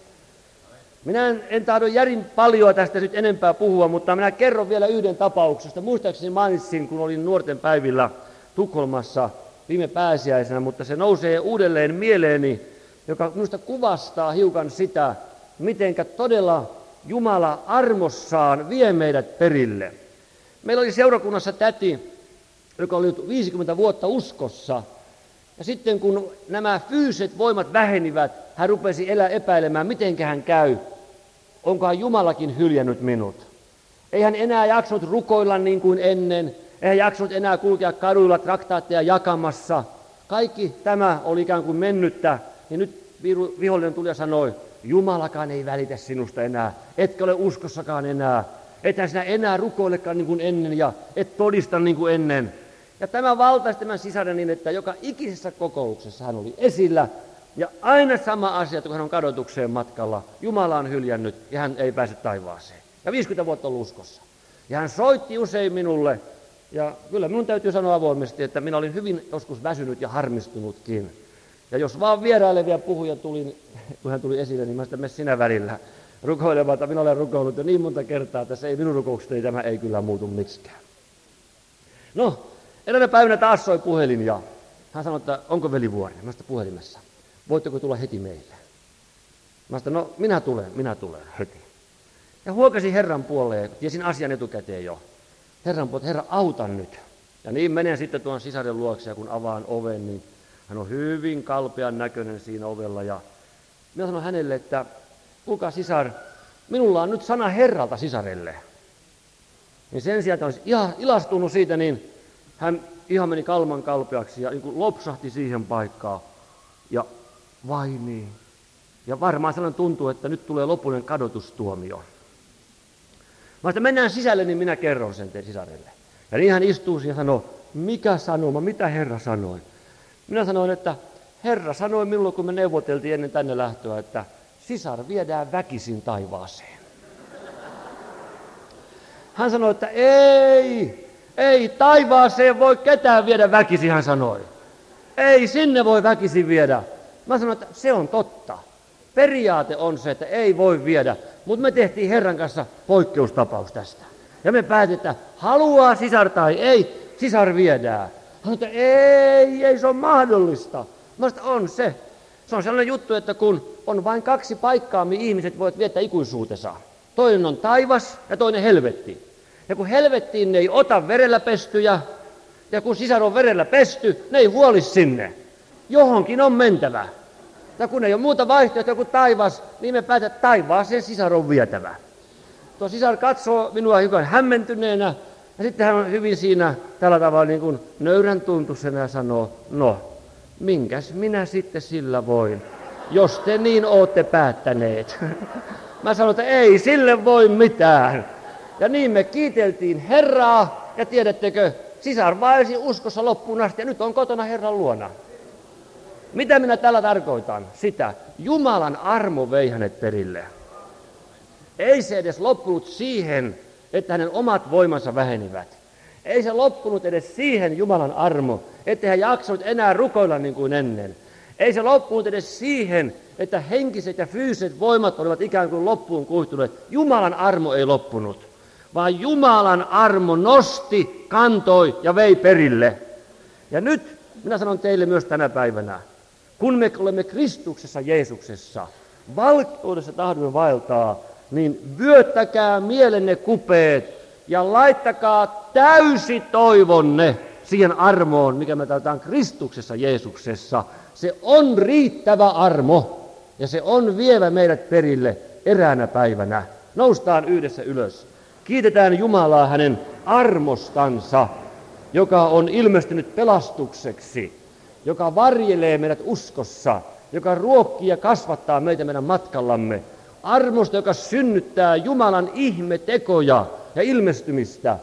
Minä en, en tahdo järin paljon tästä nyt enempää puhua, mutta minä kerron vielä yhden tapauksesta. Muistaakseni mainitsin, kun olin nuorten päivillä Tukholmassa viime pääsiäisenä, mutta se nousee uudelleen mieleeni, joka minusta kuvastaa hiukan sitä, mitenkä todella Jumala armossaan vie meidät perille. Meillä oli seurakunnassa täti, joka oli viisikymmentä vuotta uskossa. Ja sitten kun nämä fyysiset voimat vähenivät, hän rupesi elää epäilemään, mitenkä hän käy. Onkohan Jumalakin hyljännyt minut? Ei hän enää jaksanut rukoilla niin kuin ennen. Ei hän jaksanut enää kulkea kaduilla traktaatteja jakamassa. Kaikki tämä oli ikään kuin mennyttä. Ja nyt vihollinen tuli ja sanoi, Jumalakaan ei välitä sinusta enää. Etkä ole uskossakaan enää. Ethän sinä enää rukoilekaan niin kuin ennen ja et todista niin kuin ennen. Ja tämä valtaisi tämän sisaren niin, että joka ikisessä kokouksessa hän oli esillä. Ja aina sama asia, kun hän on kadotukseen matkalla. Jumala on hyljännyt ja hän ei pääse taivaaseen. Ja viisikymmentä vuotta ollut uskossa. Ja hän soitti usein minulle. Ja kyllä minun täytyy sanoa avoimesti, että minä olin hyvin joskus väsynyt ja harmistunutkin. Ja jos vaan vierailevia puhuja tuli, kun hän tuli esille, niin mä sitä mene sinä välillä rukoilemaan, että minä olen rukoillut jo niin monta kertaa, että se ei minun rukoukseni, tämä ei kyllä muutu miksikään. No, eräänä päivänä taas soi puhelin ja hän sanoi, että onko veli Vuori? Mä sanoin, puhelimessa. Voitteko tulla heti meille? Mä sanoin, no minä tulen, minä tulen heti. Ja huokasin Herran puoleen, tiesin asian etukäteen jo. Herran puoleen, Herra auta nyt. Ja niin menen sitten tuon sisaren luokse ja kun avaan oven, niin hän on hyvin kalpean näköinen siinä ovella. Ja minä sanoin hänelle, että kuulkaa sisar, minulla on nyt sana Herralta sisarelle. Niin sen sijaan, että olisi ihan ilastunut siitä, niin hän ihan meni kalman kalpeaksi ja niin kuin lopsahti siihen paikkaan. Ja vai niin. Ja varmaan sellainen tuntuu, että nyt tulee lopullinen kadotustuomio. Mä että mennään sisälle, niin minä kerron sen teidän sisarelle. Ja niin hän istuu siihen ja sanoo, mikä sanoma, mitä Herra sanoi? Minä sanoin, että Herra sanoi minulle, kun me neuvoteltiin ennen tänne lähtöä, että sisar viedään väkisin taivaaseen. Hän sanoi, että ei, ei taivaaseen voi ketään viedä väkisin, hän sanoi. Ei sinne voi väkisin viedä. Mä sanoin, että se on totta. Periaate on se, että ei voi viedä, mutta me tehtiin Herran kanssa poikkeustapaus tästä. Ja me päätettiin, että haluaa sisar tai ei, sisar viedään. Hän sanoi, että ei, ei se on mahdollista. Mä sanoin, on se. Se on sellainen juttu, että kun on vain kaksi paikkaa, mihin ihmiset voivat viettää ikuisuutensa. Toinen on taivas ja toinen helvetti. Ja kun helvettiin ne ei ota verellä pestyjä, ja kun sisar on verellä pesty, ne ei huoli sinne. Johonkin on mentävä. Ja kun ei ole muuta vaihtoehtoa kuin taivas, niin me päätetään, että taivaaseen sisar on vietävä. Tuo sisar katsoo minua hiukan hämmentyneenä, ja sitten hän on hyvin siinä tällä tavalla niin kuin nöyrän tuntuisena ja sanoo, no, minkäs minä sitten sillä voin, jos te niin ootte päättäneet. Mä sanon, että ei sille voi mitään. Ja niin me kiiteltiin Herraa, ja tiedättekö, sisar vaelsi uskossa loppuun asti, ja nyt on kotona Herran luona. Mitä minä tällä tarkoitan? Sitä. Jumalan armo vei hänet perille. Ei se edes loppunut siihen, että hänen omat voimansa vähenivät. Ei se loppunut edes siihen Jumalan armo, että hän jaksanut enää rukoilla niin kuin ennen. Ei se loppunut edes siihen, että henkiset ja fyysiset voimat olivat ikään kuin loppuun kuihtuneet. Jumalan armo ei loppunut, vaan Jumalan armo nosti, kantoi ja vei perille. Ja nyt minä sanon teille myös tänä päivänä, kun me olemme Kristuksessa Jeesuksessa, valkeudessa tahdomme vaeltaa, niin vyöttäkää mielenne kupeet ja laittakaa täysi toivonne siihen armoon, mikä me taitaan Kristuksessa Jeesuksessa. Se on riittävä armo ja se on vievä meidät perille eräänä päivänä. Noustaan yhdessä ylös. Kiitetään Jumalaa hänen armostansa, joka on ilmestynyt pelastukseksi, joka varjelee meidät uskossa, joka ruokkii ja kasvattaa meitä meidän matkallamme. Armosta, joka synnyttää Jumalan ihmetekoja ja ilmestymistä. Armosta, joka vie meidät perille eräänä päivänä.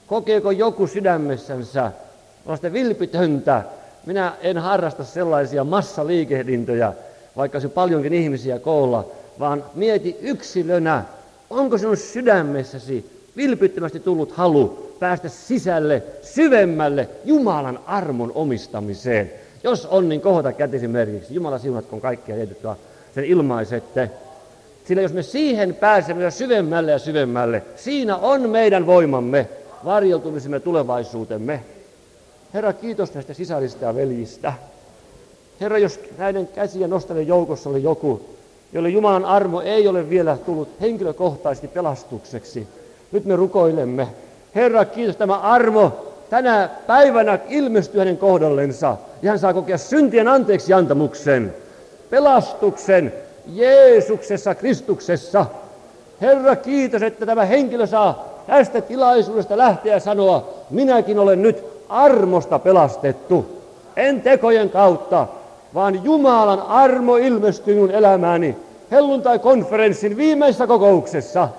Kokeeko joku sydämessänsä sellaista vilpitöntä? Minä en harrasta sellaisia massaliikehdintöjä, vaikka se paljonkin ihmisiä koolla, vaan mieti yksilönä, onko sinun sydämessäsi vilpittömästi tullut halu päästä sisälle, syvemmälle Jumalan armon omistamiseen. Jos on, niin kohota kätesi merkiksi. Jumala siunatkoon kaikkia heitä, sen ilmaisette. Sillä jos me siihen pääsemme syvemmälle ja syvemmälle, siinä on meidän voimamme, varjeltumisimme tulevaisuutemme. Herra, kiitos näistä sisarista ja veljistä. Herra, jos näiden käsiä nostavien joukossa oli joku, jolle Jumalan armo ei ole vielä tullut henkilökohtaisesti pelastukseksi, nyt me rukoilemme. Herra, kiitos, tämä armo tänä päivänä ilmestyy hänen kohdallensa. Ja hän saa kokea syntien anteeksi antamuksen, pelastuksen Jeesuksessa, Kristuksessa. Herra, kiitos, että tämä henkilö saa tästä tilaisuudesta lähteä ja sanoa, minäkin olen nyt armosta pelastettu. En tekojen kautta, vaan Jumalan armo ilmestyy minun elämääni helluntai-konferenssin viimeisessä kokouksessa.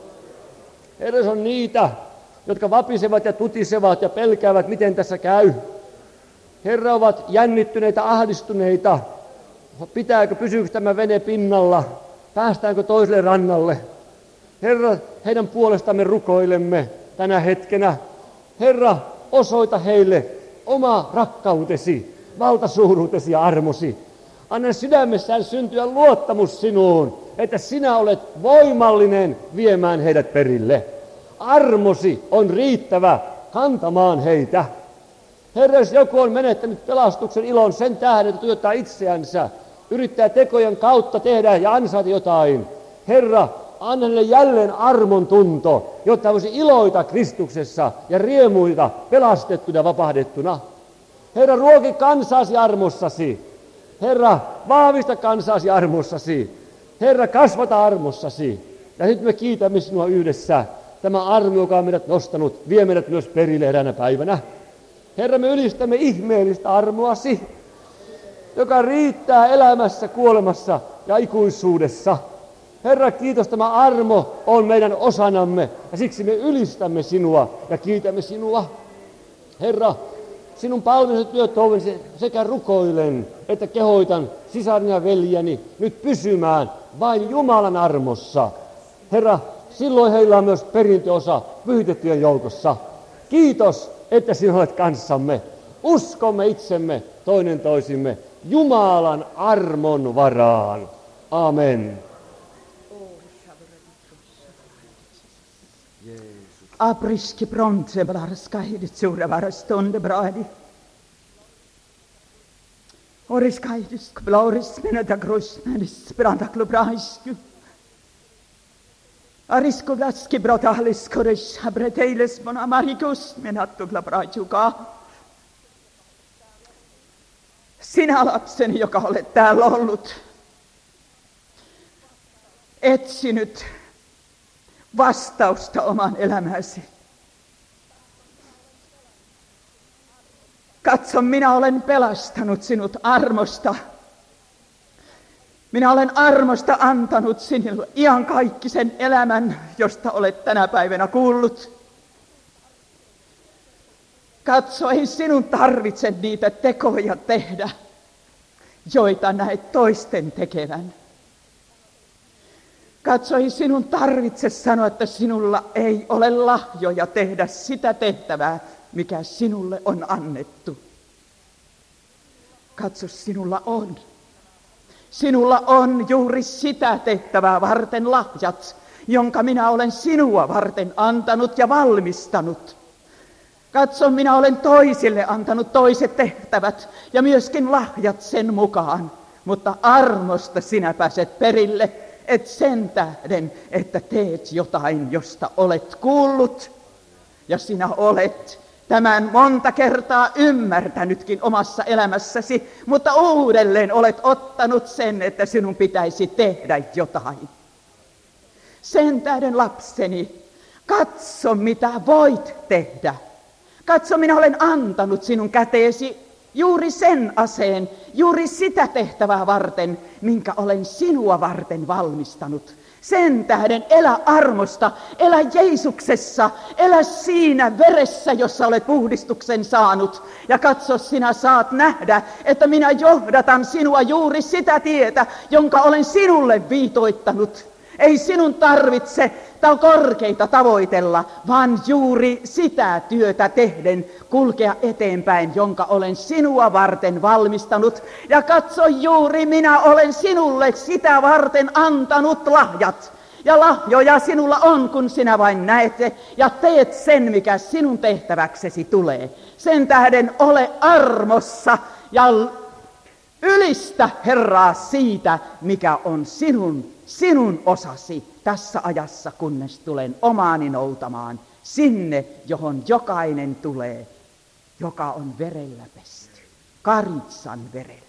Herra, se on niitä, jotka vapisevat ja tutisevat ja pelkäävät, miten tässä käy. Herra, ovat jännittyneitä, ahdistuneita. Pitääkö, pysyykö tämä vene pinnalla? Päästäänkö toiselle rannalle? Herra, heidän puolestamme rukoilemme tänä hetkenä. Herra, osoita heille oma rakkautesi, valtasuuruutesi ja armosi. Anna sydämessään syntyä luottamus sinuun, että sinä olet voimallinen viemään heidät perille. Armosi on riittävä kantamaan heitä. Herra, jos joku on menettänyt pelastuksen ilon sen tähden, että tuottaa itseänsä, yrittää tekojen kautta tehdä ja ansaita jotain. Herra, anna hänelle jälleen armon tunto, jotta voisi iloita Kristuksessa ja riemuita pelastettuna ja vapahdettuna. Herra, ruoki kansaasi armossasi. Herra, vahvista kansaasi armossasi. Herra, kasvata armossasi. Ja nyt me kiitämme sinua yhdessä. Tämä armo, joka on meidät nostanut, vie meidät myös perille eräänä päivänä. Herra, me ylistämme ihmeellistä armoasi, joka riittää elämässä, kuolemassa ja ikuisuudessa. Herra, kiitos, tämä armo on meidän osanamme ja siksi me ylistämme sinua ja kiitämme sinua. Herra, sinun palvelusi työtoimesi sekä rukoilen että kehoitan sisarni ja veljeni nyt pysymään vain Jumalan armossa. Herra, silloin heillä on myös perintöosa pyhitettyjen joukossa. Kiitos, että sinä olet kanssamme. Uskomme itsemme toinen toisimme Jumalan armon varaan. Amen. Apriski bronze blarska hidit suurevara stunde bradi. Oris kaidus bloris minata grusnadis brandaklu braisku. Arisku vlaski brotahlis korish habreteiles mon amarikus minattu glabraituka. Sinä lapseni, joka olet täällä ollut, etsinyt vastausta omaan elämääsi. Katso, minä olen pelastanut sinut armosta. Minä olen armosta antanut sinulle iankaikkisen elämän, josta olet tänä päivänä kuullut. Katso, ei sinun tarvitse niitä tekoja tehdä, joita näet toisten tekevän. Katso, ei sinun tarvitse sanoa, että sinulla ei ole lahjoja tehdä sitä tehtävää, mikä sinulle on annettu. Katso, sinulla on. Sinulla on juuri sitä tehtävää varten lahjat, jonka minä olen sinua varten antanut ja valmistanut. Katso, minä olen toisille antanut toiset tehtävät ja myöskin lahjat sen mukaan, mutta armosta sinä pääset perille, et sen tähden, että teet jotain, josta olet kuullut ja sinä olet tämän monta kertaa ymmärtänytkin omassa elämässäsi, mutta uudelleen olet ottanut sen, että sinun pitäisi tehdä jotain. Sen tähden, lapseni, katso mitä voit tehdä. Katso, minä olen antanut sinun käteesi Juuri sen aseen, juuri sitä tehtävää varten, minkä olen sinua varten valmistanut. Sen tähden elä armosta, elä Jeesuksessa, elä siinä veressä, jossa olet puhdistuksen saanut. Ja katso, sinä saat nähdä, että minä johdatan sinua juuri sitä tietä, jonka olen sinulle viitoittanut. Ei sinun tarvitse korkeita tavoitella, vaan juuri sitä työtä tehden kulkea eteenpäin, jonka olen sinua varten valmistanut. Ja katso, juuri minä olen sinulle sitä varten antanut lahjat. Ja lahjoja sinulla on, kun sinä vain näet ja teet sen, mikä sinun tehtäväksesi tulee. Sen tähden ole armossa ja ylistä Herraa siitä, mikä on sinun, sinun osasi tässä ajassa, kunnes tulen omaani noutamaan sinne, johon jokainen tulee, joka on verellä pesty, Karitsan verellä.